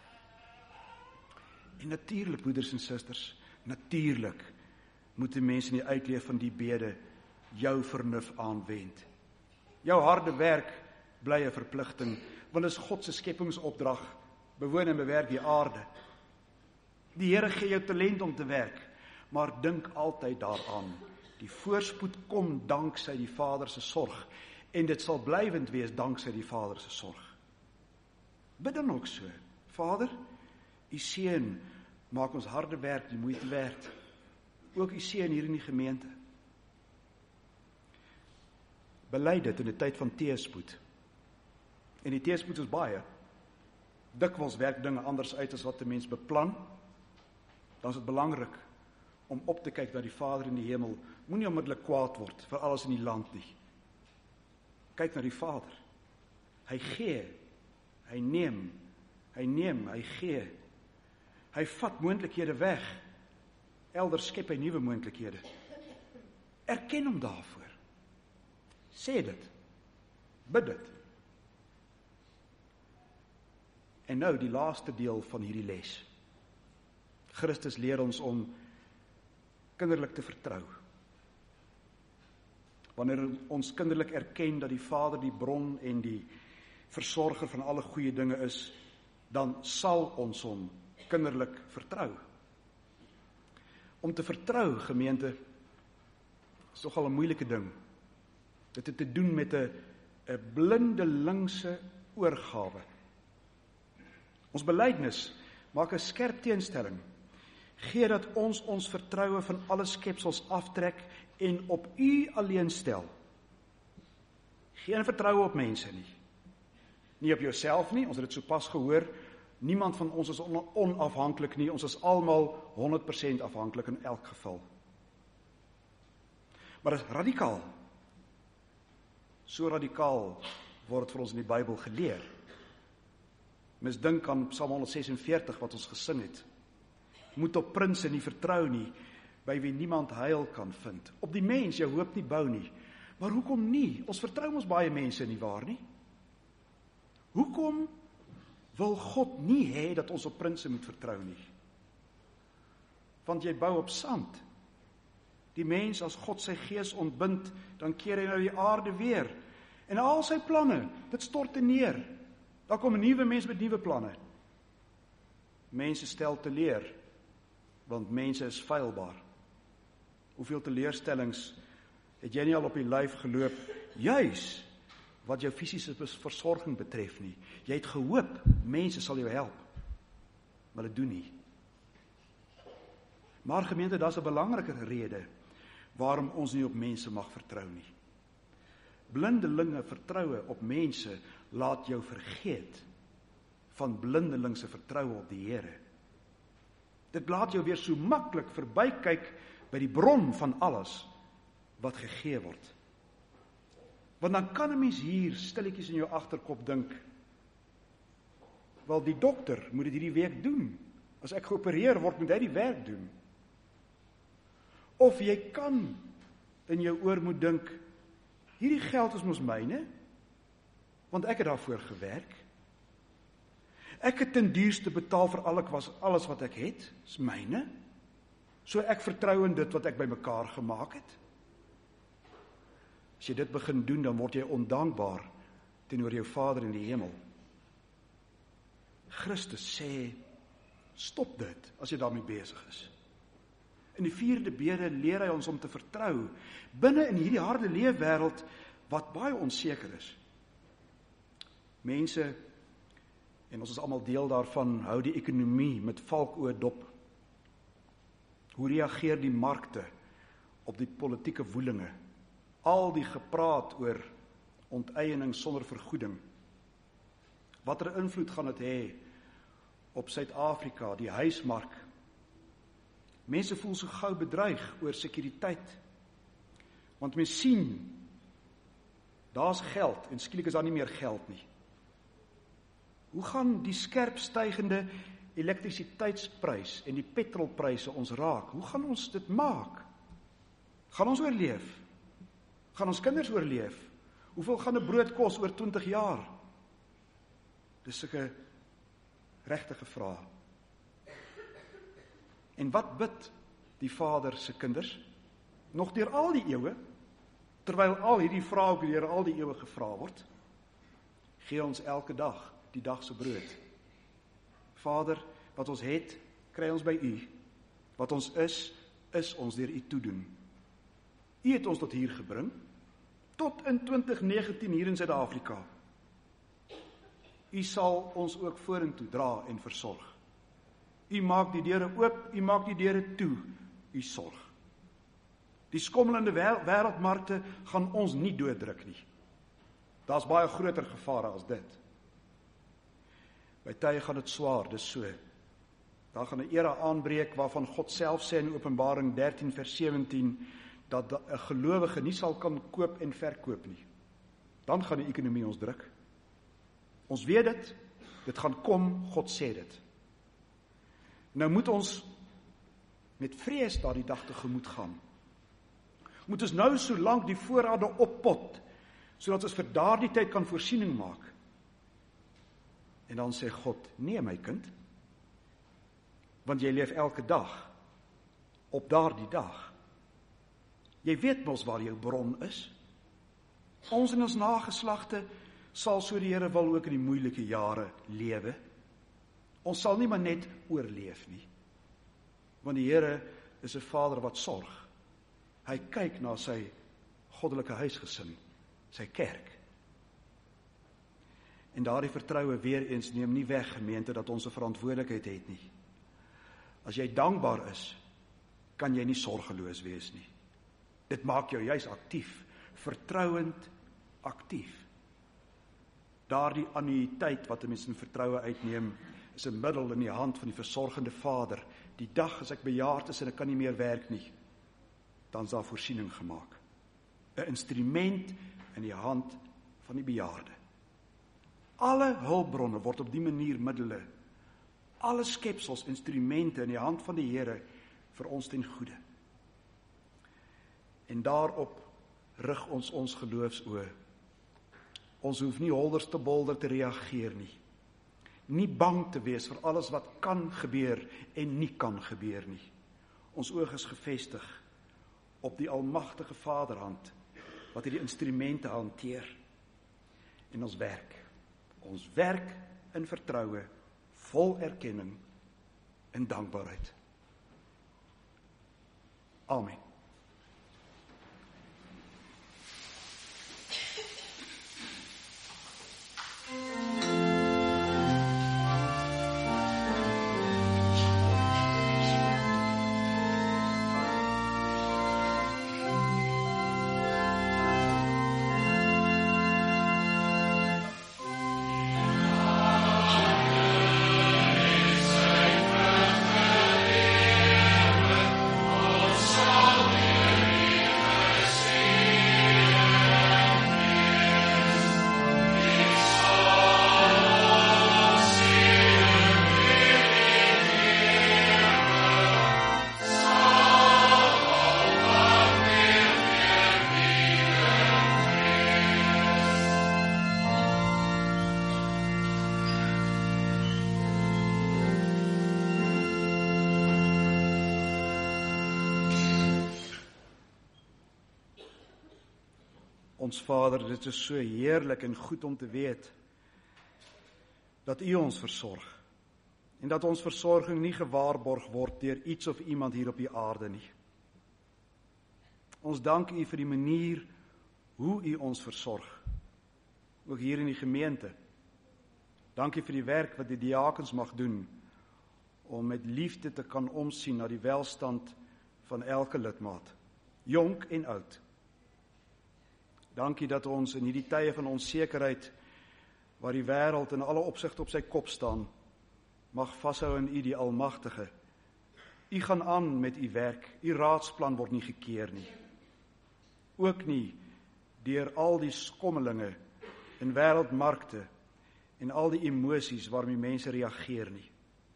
En natuurlik, broeders en susters, natuurlik moet die mense in die uitleef van die bede jou vernuf aanwend. Jou harde werk bly 'n verpligting, want dit is God se skepingsopdrag, bewoon en bewerk die aarde. Die Here gee jou talent om te werk, maar dink altyd daaraan, die voorspoed kom danksy die Vader se sorg, en dit sal blywend wees danksy die Vader se sorg. Bid dan ook so, Vader, U seën, maak ons harde werk die moeite werd, ook U seën hier in die gemeente. Bely dit in 'n tyd van teëspoed. En die teëspoed is baie. Dikwels werk dinge anders uit as wat 'n mens beplan. Dan is dit belangrik om op te kyk na die Vader in die hemel. Moenie onmiddellik kwaad word vir alles in die land nie. Kyk na die Vader. Hy gee, hy neem, hy neem, hy gee. Hy vat moontlikhede weg. Elders skep hy nuwe moontlikhede. Erken hom daarvoor. Sê dit. Bid dit. En nou die laaste deel van hierdie les. Christus leer ons om kinderlik te vertrou. Wanneer ons kinderlik erken dat die Vader die bron en die versorger van alle goeie dinge is, dan sal ons hom kinderlik vertrou. Om te vertrou, gemeente, is nogal 'n moeilike ding. Dit het te doen met 'n 'n blindelingse oorgawe. Ons belydenis maak 'n skerp teenstelling. Gee dat ons ons vertroue van alle skepsels aftrek en op U alleen stel. Geen vertroue op mense nie. Nie op jouself nie, ons het dit sopas gehoor. Niemand van ons is on- onafhanklik nie, ons is almal honderd persent afhanklik in elk geval. Maar dit is radikaal. So radikaal word het vir ons in die Bybel geleer. Mens dink aan Psalm honderdsesenveertig wat ons gesing het. Moet op prinse nie vertrou nie, by wie niemand heil kan vind. Op die mens jou hoop nie bou nie. Maar hoekom nie? Ons vertrou ons baie mense nie waar nie. Hoekom wil God nie hê dat ons op prinse moet vertrou nie? Want jy bou op sand. Die mens, as God sy gees ontbind, dan keer hy na die aarde weer. En al sy planne, dit stort te neer. Daar kom 'n nuwe mens met nuwe planne. Mense stel te leer, want mense is feilbaar. Hoeveel teleurstellings het jy nie al op die lyf geloop, juis wat jou fisiese versorging betref nie. Jy het gehoop, mense sal jou help, maar hulle doen nie. Maar gemeente, daar's 'n belangriker rede waarom ons nie op mense mag vertrou nie. Blindelinge vertroue op mense laat jou vergeet van blindelingse vertroue op die Here. Dit laat jou weer so maklik verbykyk by die bron van alles wat gegee word. Want dan kan 'n mens hier stilletjies in jou agterkop dink, wel die dokter moet dit hierdie week doen. As ek geopereer word, moet hy die werk doen. Of jy kan in jou oor moet dink, hierdie geld is mos myne, want ek het daarvoor gewerk. Ek het ten duurste betaal vir alles wat ek het, is myne. So ek vertrou in dit wat ek bymekaar gemaak het. As jy dit begin doen, dan word jy ondankbaar teenoor jou Vader in die hemel. Christus sê, stop dit, as jy daarmee besig is. In die vierde bede leer hy ons om te vertrou, binne in hierdie harde leefwêreld, wat baie onseker is. Mense, en ons is almal deel daarvan, hou die ekonomie met valkoë dop. Hoe reageer die markte op die politieke woelinge? Al die gepraat oor onteiening sonder vergoeding. Watter invloed gaan dit hê op Suid-Afrika, die huismark? Mense voel so gou bedreig oor sekuriteit. Want mense sien, daar's geld en skielik is daar nie meer geld nie. Hoe gaan die skerp stygende elektrisiteitsprys en die petrolpryse ons raak? Hoe gaan ons dit maak? Gaan ons oorleef? Gaan ons kinders oorleef? Hoeveel gaan 'n brood kos oor twintig jaar? Dis sulke regtige vrae. En wat bid die Vader se kinders? Nog deur al die eeue, terwyl al hierdie vrae ook deur al die eeue gevra word, gee ons elke dag die dag se brood. Vader, wat ons het, kry ons by U. Wat ons is, is ons deur U toedoen. U het ons tot hier gebring, tot in twintig negentien hier in Suid-Afrika. U sal ons ook vorentoe dra en versorg. U maak die deure oop, U maak die deure toe, U sorg. Die skommelende wêreldmarkte gaan ons nie dooddruk nie. Daar's baie groter gevare as dit. By tye gaan dit swaar, dis so. Daar gaan 'n era aanbreek waarvan God self sê in Openbaring dertien vers sewentien dat 'n gelowige nie sal kan koop en verkoop nie. Dan gaan die ekonomie ons druk. Ons weet dit, dit gaan kom, God sê dit. Nou moet ons met vrees daardie dag tegemoet gaan. Moet ons nou so lank die voorrade oppot, sodat ons vir daardie tyd kan voorsiening maak. En dan sê God, nee my kind, want jy leef elke dag, op daardie dag. Jy weet mos waar jou bron is. Ons en ons nageslagte sal so die Here wil ook in die moeilike jare lewe. Ons sal nie maar net oorleef nie. Want die Here is 'n Vader wat sorg. Hy kyk na sy goddelike huisgesin, sy kerk. En daardie vertroue weer eens neem nie weg, gemeente, dat ons 'n verantwoordelikheid het nie. As jy dankbaar is, kan jy nie sorgeloos wees nie. Dit maak jou juis aktief, vertrouend aktief. Daardie annuïteit wat 'n mens in vertroue uitneem, is 'n middel in die hand van die versorgende Vader. Die dag as ek bejaard is en ek kan nie meer werk nie, dan is daar voorsiening gemaak. 'n Instrument in die hand van die bejaarde. Alle hulpbronne word op die manier middele, alle skepsels, instrumente in die hand van die Here vir ons ten goeie. En daarop rig ons ons geloofsoë. Ons hoef nie holders te bolder te reageer nie. Nie bang te wees vir alles wat kan gebeur en nie kan gebeur nie. Ons oog is gefestig op die almagtige Vaderhand, wat hierdie instrumente hanteer. En ons werk. Ons werk in vertroue, vol erkenning en dankbaarheid. Amen. Song Ons Vader, dit is so heerlik en goed om te weet dat U ons versorg en dat ons versorging nie gewaarborg word deur iets of iemand hier op die aarde nie. Ons dank U vir die manier hoe U ons versorg, ook hier in die gemeente. Dankie vir die werk wat die diakens mag doen, om met liefde te kan omsien na die welstand van elke lidmaat, jonk en oud. Dankie dat ons in hierdie tye van onsekerheid, waar die wêreld in alle opsigte op sy kop staan, mag vashou in U die Almagtige. U gaan aan met U werk, U raadsplan word nie gekeer nie. Ook nie deur al die skommelinge in wêreldmarkte en al die emosies waarmee mense reageer nie.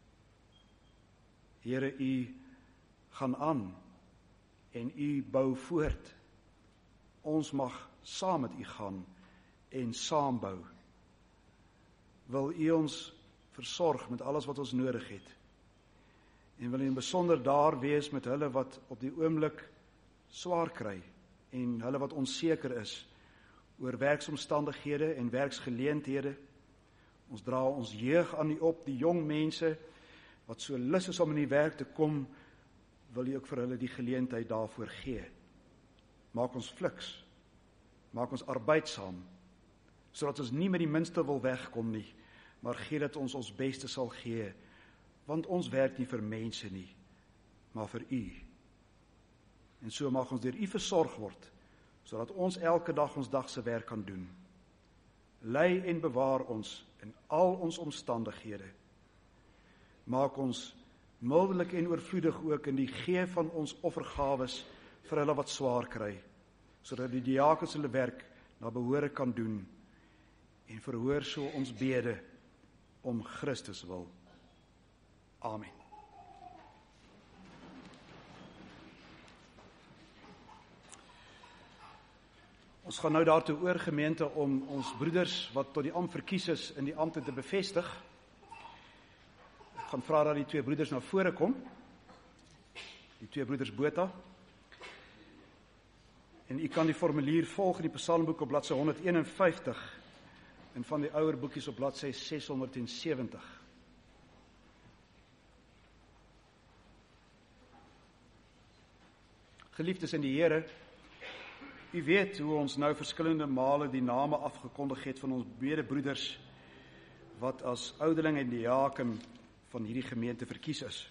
Here, U gaan aan en U bou voort. Ons mag saam met U gaan en saam bou. Wil U ons versorg met alles wat ons nodig het. En wil U in besonder daar wees met hulle wat op die oomblik swaar kry en hulle wat onseker is oor werksomstandighede en werksgeleenthede. Ons dra ons jeug aan U op, die jong mense wat so lus is om in die werk te kom, wil U ook vir hulle die geleentheid daarvoor gee. Maak ons fliks, maak ons arbeidsaam, sodat ons nie met die minste wil wegkom nie, maar gee dat ons ons beste sal gee, want ons werk nie vir mense nie, maar vir U. En so mag ons deur U versorg word, sodat ons elke dag ons dagse werk kan doen. Lei en bewaar ons in al ons omstandighede. Maak ons mildelik en oorvloedig ook in die gee van ons offergawes vir hulle wat swaar kry, sodat die diakens hulle werk na behore kan doen, en verhoor so ons bede om Christus wil. Amen. Ons gaan nou daartoe oor, gemeente, om ons broeders wat tot die ampt verkies is, in die ampte te bevestig. Ek gaan vra dat die twee broeders na vore kom. Die twee broeders Botha. En u kan die formulier volg in die Psalmboek op bladsy honderd eenenvyftig en van die ouer boekies op bladsy ses honderd sewentig. Geliefdes in die Here, u weet hoe ons nou verskillende male die name afgekondig het van ons medebroeders wat as ouderling en diaken van hierdie gemeente verkies is.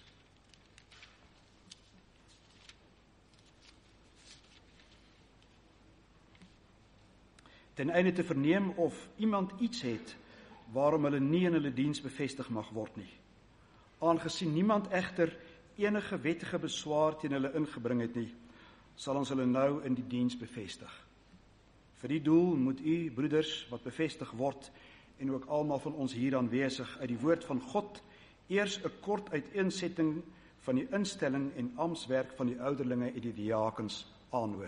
Ten einde te verneem of iemand iets het waarom hulle nie in hulle diens bevestig mag word nie. Aangesien niemand egter enige wettige beswaar teen hulle ingebring het nie, sal ons hulle nou in die diens bevestig. Vir die doel moet u, broeders, wat bevestig word, en ook almal van ons hier aanwesig, uit die woord van God, eers 'n kort uiteensetting van die instelling en amptswerk van die ouderlinge en die diakens aanhoor.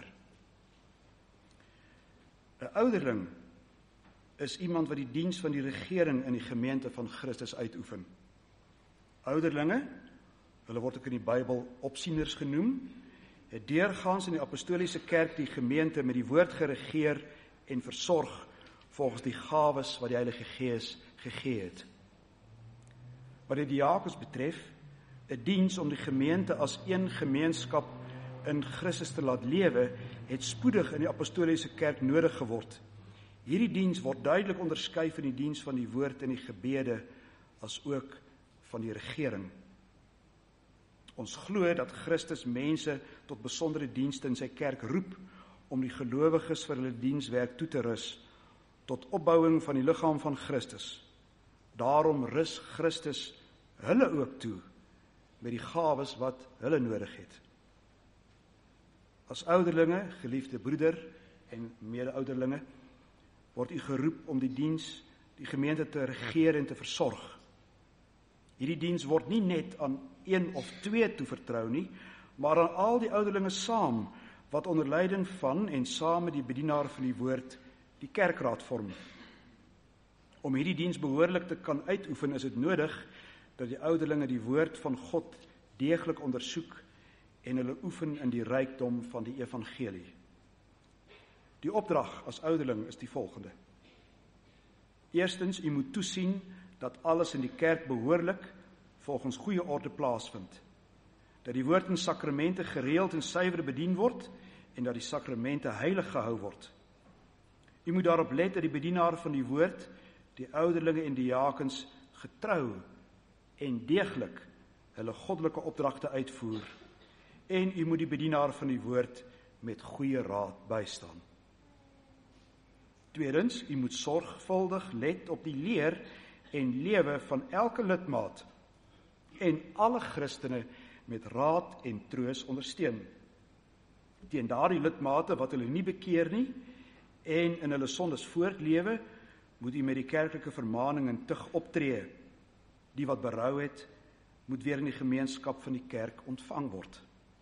'n Ouderling is iemand wat die diens van die regering in die gemeente van Christus uitoefen. Ouderlinge, hulle word ook in die Bybel opsieners genoem, het deurgaans in die apostoliese kerk die gemeente met die woord geregeer en versorg volgens die gawes wat die Heilige Gees gegee het. Wat die diakens betref, 'n diens om die gemeente as een gemeenskap in Christus te laat lewe, het spoedig in die apostoliese kerk nodig geword. Hierdie diens word duidelik onderskei van die diens van die woord en die gebede, as ook van die regering. Ons glo dat Christus mense tot besondere dienste in sy kerk roep, om die gelowiges vir hulle dienswerk toe te rus, tot opbouing van die liggaam van Christus. Daarom rus Christus hulle ook toe, met die gawes wat hulle nodig het. As ouderlinge, geliefde broeder en mede-ouderlinge, word u geroep om die diens, die gemeente te regeer en te versorg. Hierdie diens word nie net aan een of twee toevertrou nie, maar aan al die ouderlinge saam, wat onder leiding van en saam met die bedienaar van die woord die kerkraad vorm. Om hierdie diens behoorlik te kan uitoefen, is dit nodig dat die ouderlinge die woord van God deeglik ondersoek en hulle oefen in die rykdom van die evangelie. Die opdrag as ouderling is die volgende. Eerstens, u moet toesien dat alles in die kerk behoorlik volgens goeie orde plaasvind. Dat die woord en sakramente gereeld en suiwer bedien word en dat die sakramente heilig gehou word. U moet daarop let dat die bedienaar van die woord, die ouderlinge en die diakens getrou en deeglik hulle goddelike opdragte uitvoer. En u moet die bedienaar van die woord met goeie raad bystaan. Tweedens, u moet sorgvuldig let op die leer en lewe van elke lidmaat en alle Christene met raad en troos ondersteun. Teen daardie lidmate wat hulle nie bekeer nie en in hulle sondes voortlewe, moet u met die kerklike vermaning en tug optree. Die wat berou het, moet weer in die gemeenskap van die kerk ontvang word.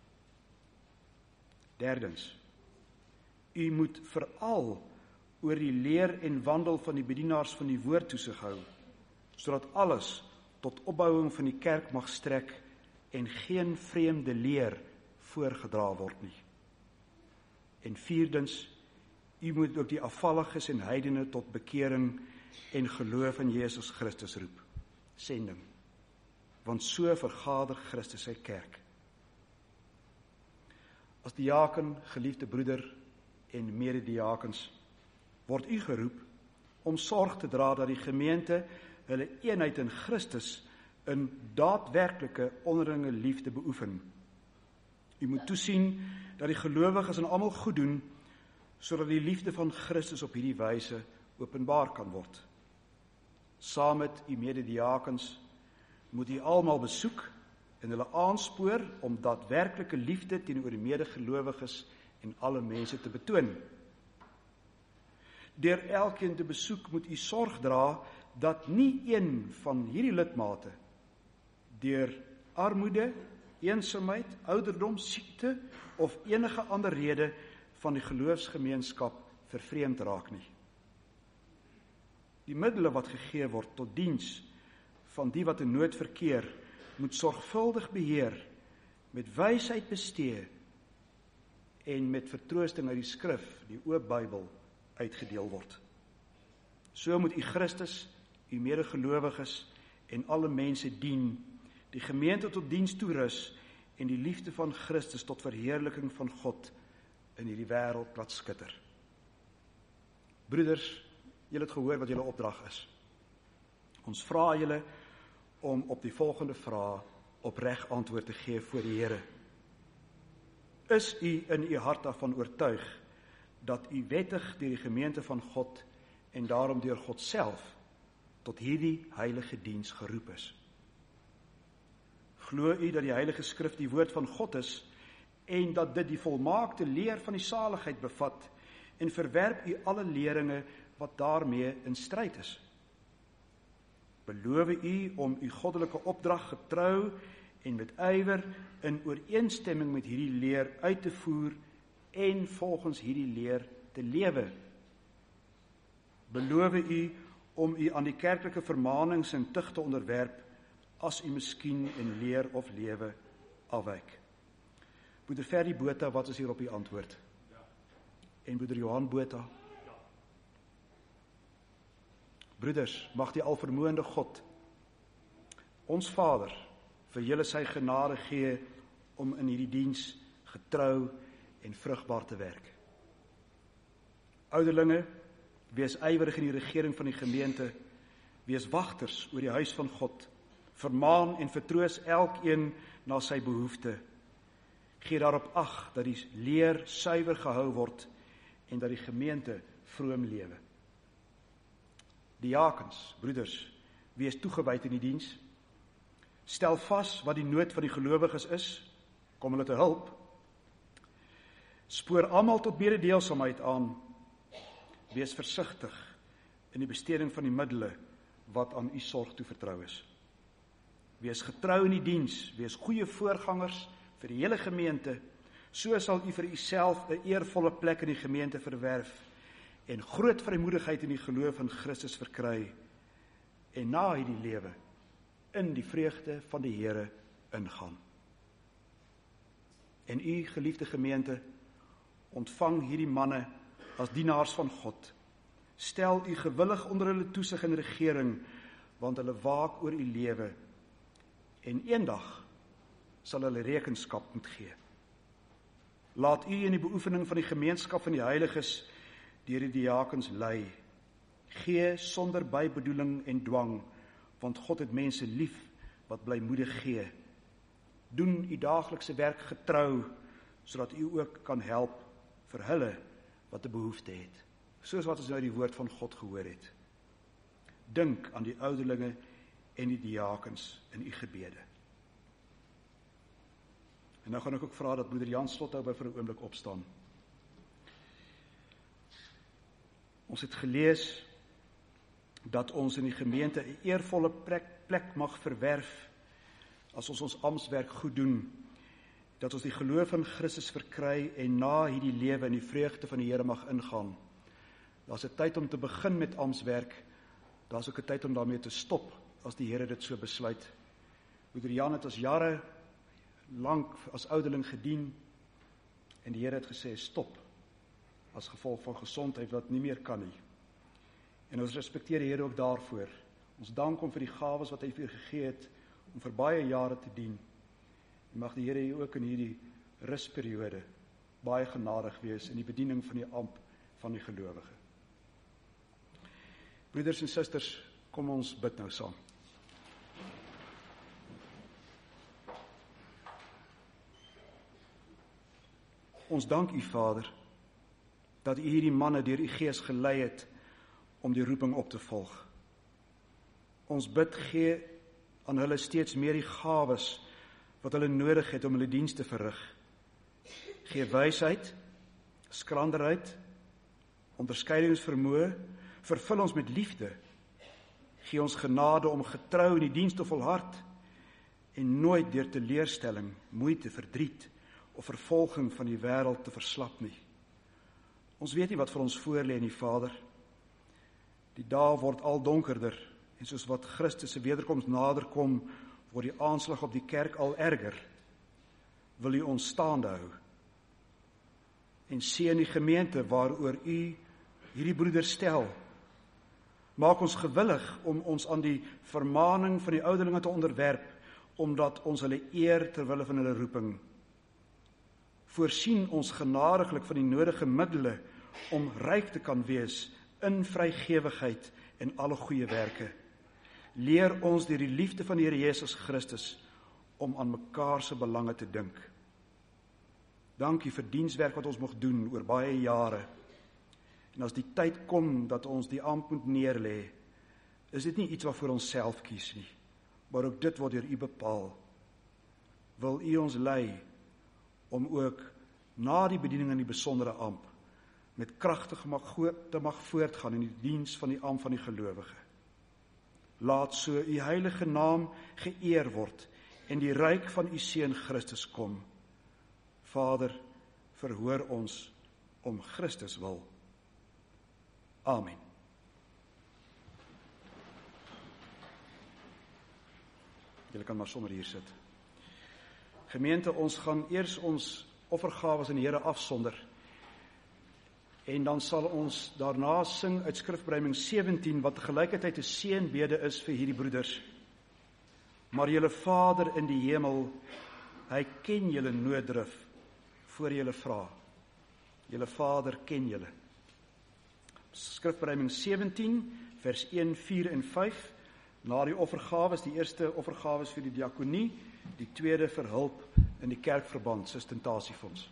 Derdens, u moet veral oor die leer en wandel van die bedienaars van die woord toesig hou, sodat alles tot opbouing van die kerk mag strek en geen vreemde leer voorgedra word nie. En vierdens, u moet ook die afvalliges en heidene tot bekering en geloof in Jesus Christus roep. Sending. Want so vergader Christus sy kerk. As diaken, geliefde broeder en medediakens, word u geroep om sorg te dra dat die gemeente hulle eenheid in Christus in daadwerklike onderlinge liefde beoefen. U moet toesien dat die gelowiges aan almal goed doen, sodat die liefde van Christus op hierdie wyse openbaar kan word. Saam met u medediakens moet u almal besoek en hulle aanspoor om daadwerklike liefde teenoor die medegelowiges en alle mense te betoon. Deur elkeen te besoek moet u sorg dra dat nie een van hierdie lidmate deur armoede, eensaamheid, ouderdom, siekte of enige ander rede van die geloofsgemeenskap vervreemd raak nie. Die middele wat gegee word tot diens van die wat in nood verkeer, moet sorgvuldig beheer, met wysheid bestee en met vertroosting uit die skrif, die oop Bybel, uitgedeel word. So moet u Christus, u medegelowiges en alle mense dien, die gemeente tot diens toerus en die liefde van Christus tot verheerliking van God in hierdie wêreld laat skitter. Broeders, julle het gehoor wat julle opdrag is. Ons vra julle om op die volgende vrae opreg antwoord te gee voor die Here. Is u in u hart daarvan oortuig dat u wettig deur die gemeente van God en daarom deur God self tot hierdie heilige diens geroep is? Glo u dat die Heilige Skrif die woord van God is en dat dit die volmaakte leer van die saligheid bevat en verwerp u alle leringe wat daarmee in stryd is? Beloof u om u goddelike opdrag getrou en met ywer in ooreenstemming met hierdie leer uit te voer en volgens hierdie leer te lewe? Beloof u om u aan die kerklike vermaanings en tug te onderwerp as u miskien in leer of lewe afwyk? Broeder Ferry Botha, wat is hier op die antwoord? Ja. En broeder Johan Botha? Ja. Broeders, mag die alvermoënde God, ons Vader, vir julle sy genade gee om in hierdie diens getrou en vrugbaar te werk. Ouderlinge, wees ywerig in die regering van die gemeente, wees wagters oor die huis van God, vermaan en vertroos elkeen na sy behoefte. Gee daarop ag dat die leer suiwer gehou word en dat die gemeente vroom lewe. Diakens, broeders, wees toegewyd in die diens. Stel vas wat die nood van die gelowiges is, kom hulle te hulp. Spoor almal tot mededeelsaamheid aan. Wees versigtig in die besteding van die middele wat aan u sorg toevertrou is. Wees getrou in die diens, wees goeie voorgangers vir die hele gemeente, so sal u vir uself 'n eervolle plek in die gemeente verwerf en groot vrymoedigheid in die geloof in Christus verkry en na hierdie lewe in die vreugde van die Here ingaan. En u, geliefde gemeente, ontvang hierdie manne as dienaars van God. Stel u gewillig onder hulle toesig en regering, want hulle waak oor u lewe, en eendag sal hulle rekenskap moet gee. Laat u in die beoefening van die gemeenskap van die heiliges deur die diakens lei. Gee sonder bybedoeling en dwang, want God het mense lief wat blymoedig gee. Doen u daaglikse werk getrou, sodat u ook kan help vir hulle wat 'n behoefte het. Soos wat ons nou die woord van God gehoor het. Dink aan die ouderlinge en die diakens in u gebede. En nou gaan ek ook vra dat broeder Jan Slothouber vir 'n oomblik opstaan. Ons het gelees dat ons in die gemeente 'n eervolle plek, plek mag verwerf as ons ons amptswerk goed doen, dat ons die geloof in Christus verkry en na hierdie lewe in die vreugde van die Here mag ingaan. Daar's 'n tyd om te begin met amptswerk, daar's ook 'n tyd om daarmee te stop as die Here dit so besluit. Broeder Jan het ons jare lank as ouderling gedien en die Here het gesê stop as gevolg van gesondheid wat nie meer kan nie. En ons respekteer die Here ook daarvoor. Ons dank hom vir die gawes wat hy vir u gegee het om vir baie jare te dien. En mag die Here u ook in hierdie rusperiode baie genadig wees in die bediening van die ampt van die gelowige. Broeders en susters, kom ons bid nou saam. Ons dank u, Vader, dat u hierdie manne deur u Gees gelei het om die roeping op te volg. Ons bid, gee aan hulle steeds meer die gawes wat hulle nodig het om hulle diens te verrig. Gee wysheid, skranderheid, onderskeidingsvermoë, vervul ons met liefde. Gee ons genade om getrou in die diens te volhard en nooit deur teleurstelling, moeite, verdriet of vervolging van die wêreld te verslap nie. Ons weet nie wat vir ons voorlê nie, Vader. Die dae word al donkerder en soos wat Christus se wederkoms naderkom, word die aanslag op die kerk al erger. Wil u ons staande hou en seën die gemeente waaroor u hierdie broeders stel. Maak ons gewillig om ons aan die vermaning van die ouderlinge te onderwerp, omdat ons hulle eer ter wille van hulle roeping. Voorsien ons genadiglik van die nodige middele om ryk te kan wees in vrygewigheid en alle goeie werke. Leer ons deur die liefde van die Here Jesus Christus om aan mekaar se belange te dink. Dankie vir dienswerk wat ons mag doen oor baie jare. En as die tyd kom dat ons die ampt moet neerlê, is dit nie iets wat vir ons self kies nie, maar ook dit word deur u bepaal. Wil u ons lei om ook na die bediening in die besondere ampt met kragtig mag te mag voortgaan in die diens van die ampt van die gelowige. Laat so u heilige naam geëer word en die ryk van u seun Christus kom. Vader, verhoor ons om Christus wil. Amen. Julle kan maar sommer hier sit. Gemeente, ons gaan eers ons offergawes aan die Here afsonder. En dan sal ons daarna sing uit Skrifbreiding sewentien, wat tegelykertyd 'n seënbede is vir hierdie broeders. Maar julle Vader in die hemel, hy ken julle nooddrif voor julle vra. Julle Vader ken julle. Skrifbreiding sewentien, vers een, vier en vyf. Na die offergawes, die eerste offergawes vir die diakonie, die tweede vir hulp in die kerkverband, sustentasiefonds.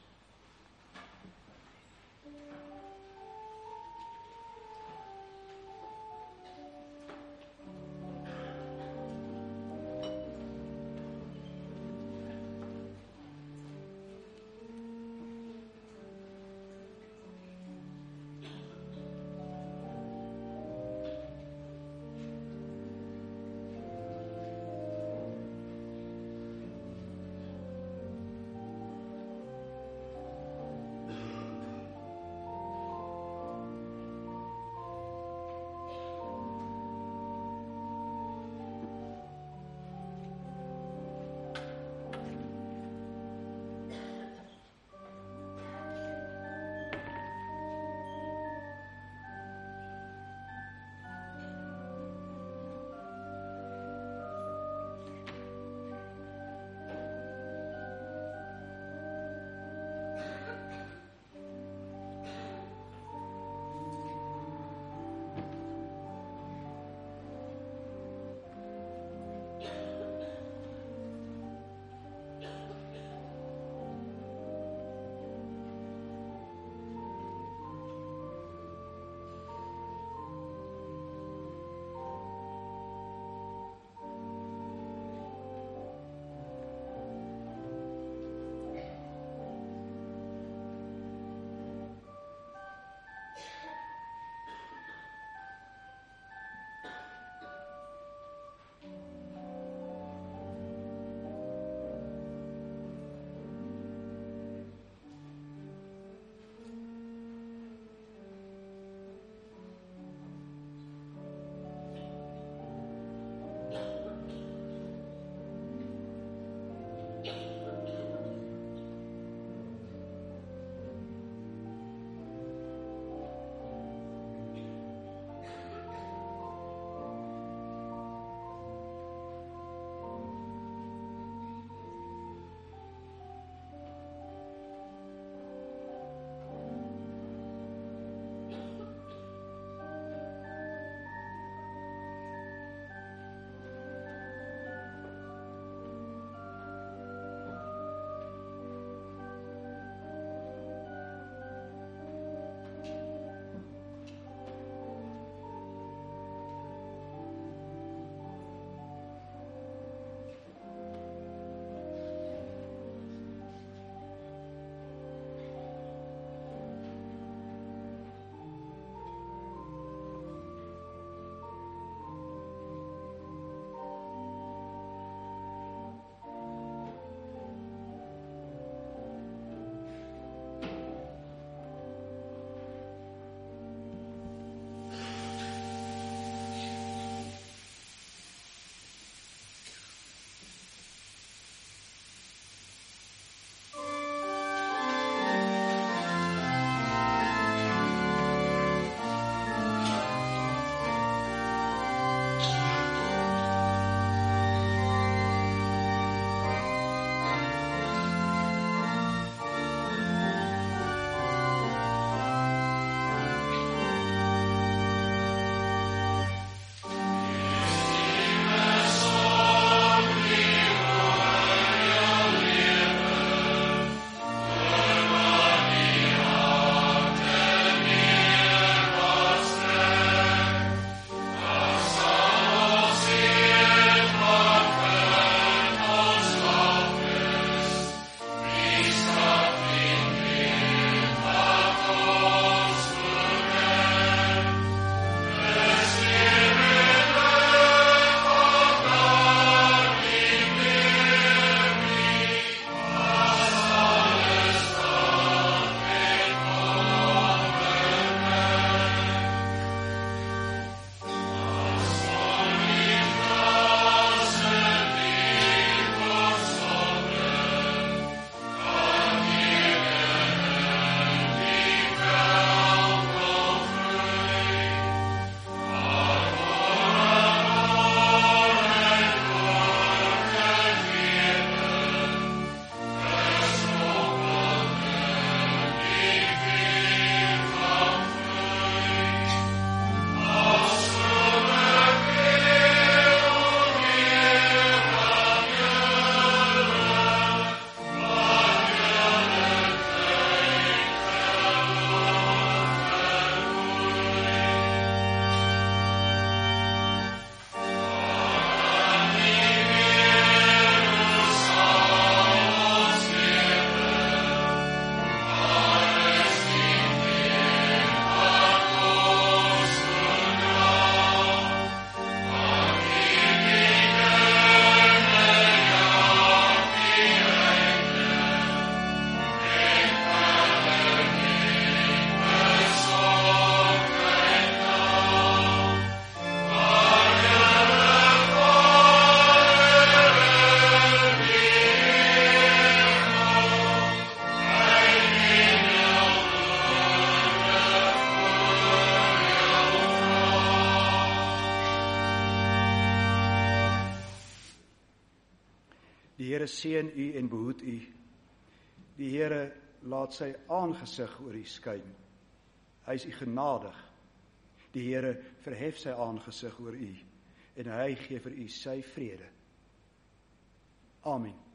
Die Here seën u en behoed u. Die Here laat sy aangesig oor u skyn. Hy is u genadig. Die Here verhef sy aangesig oor u en hy gee vir u sy vrede. Amen.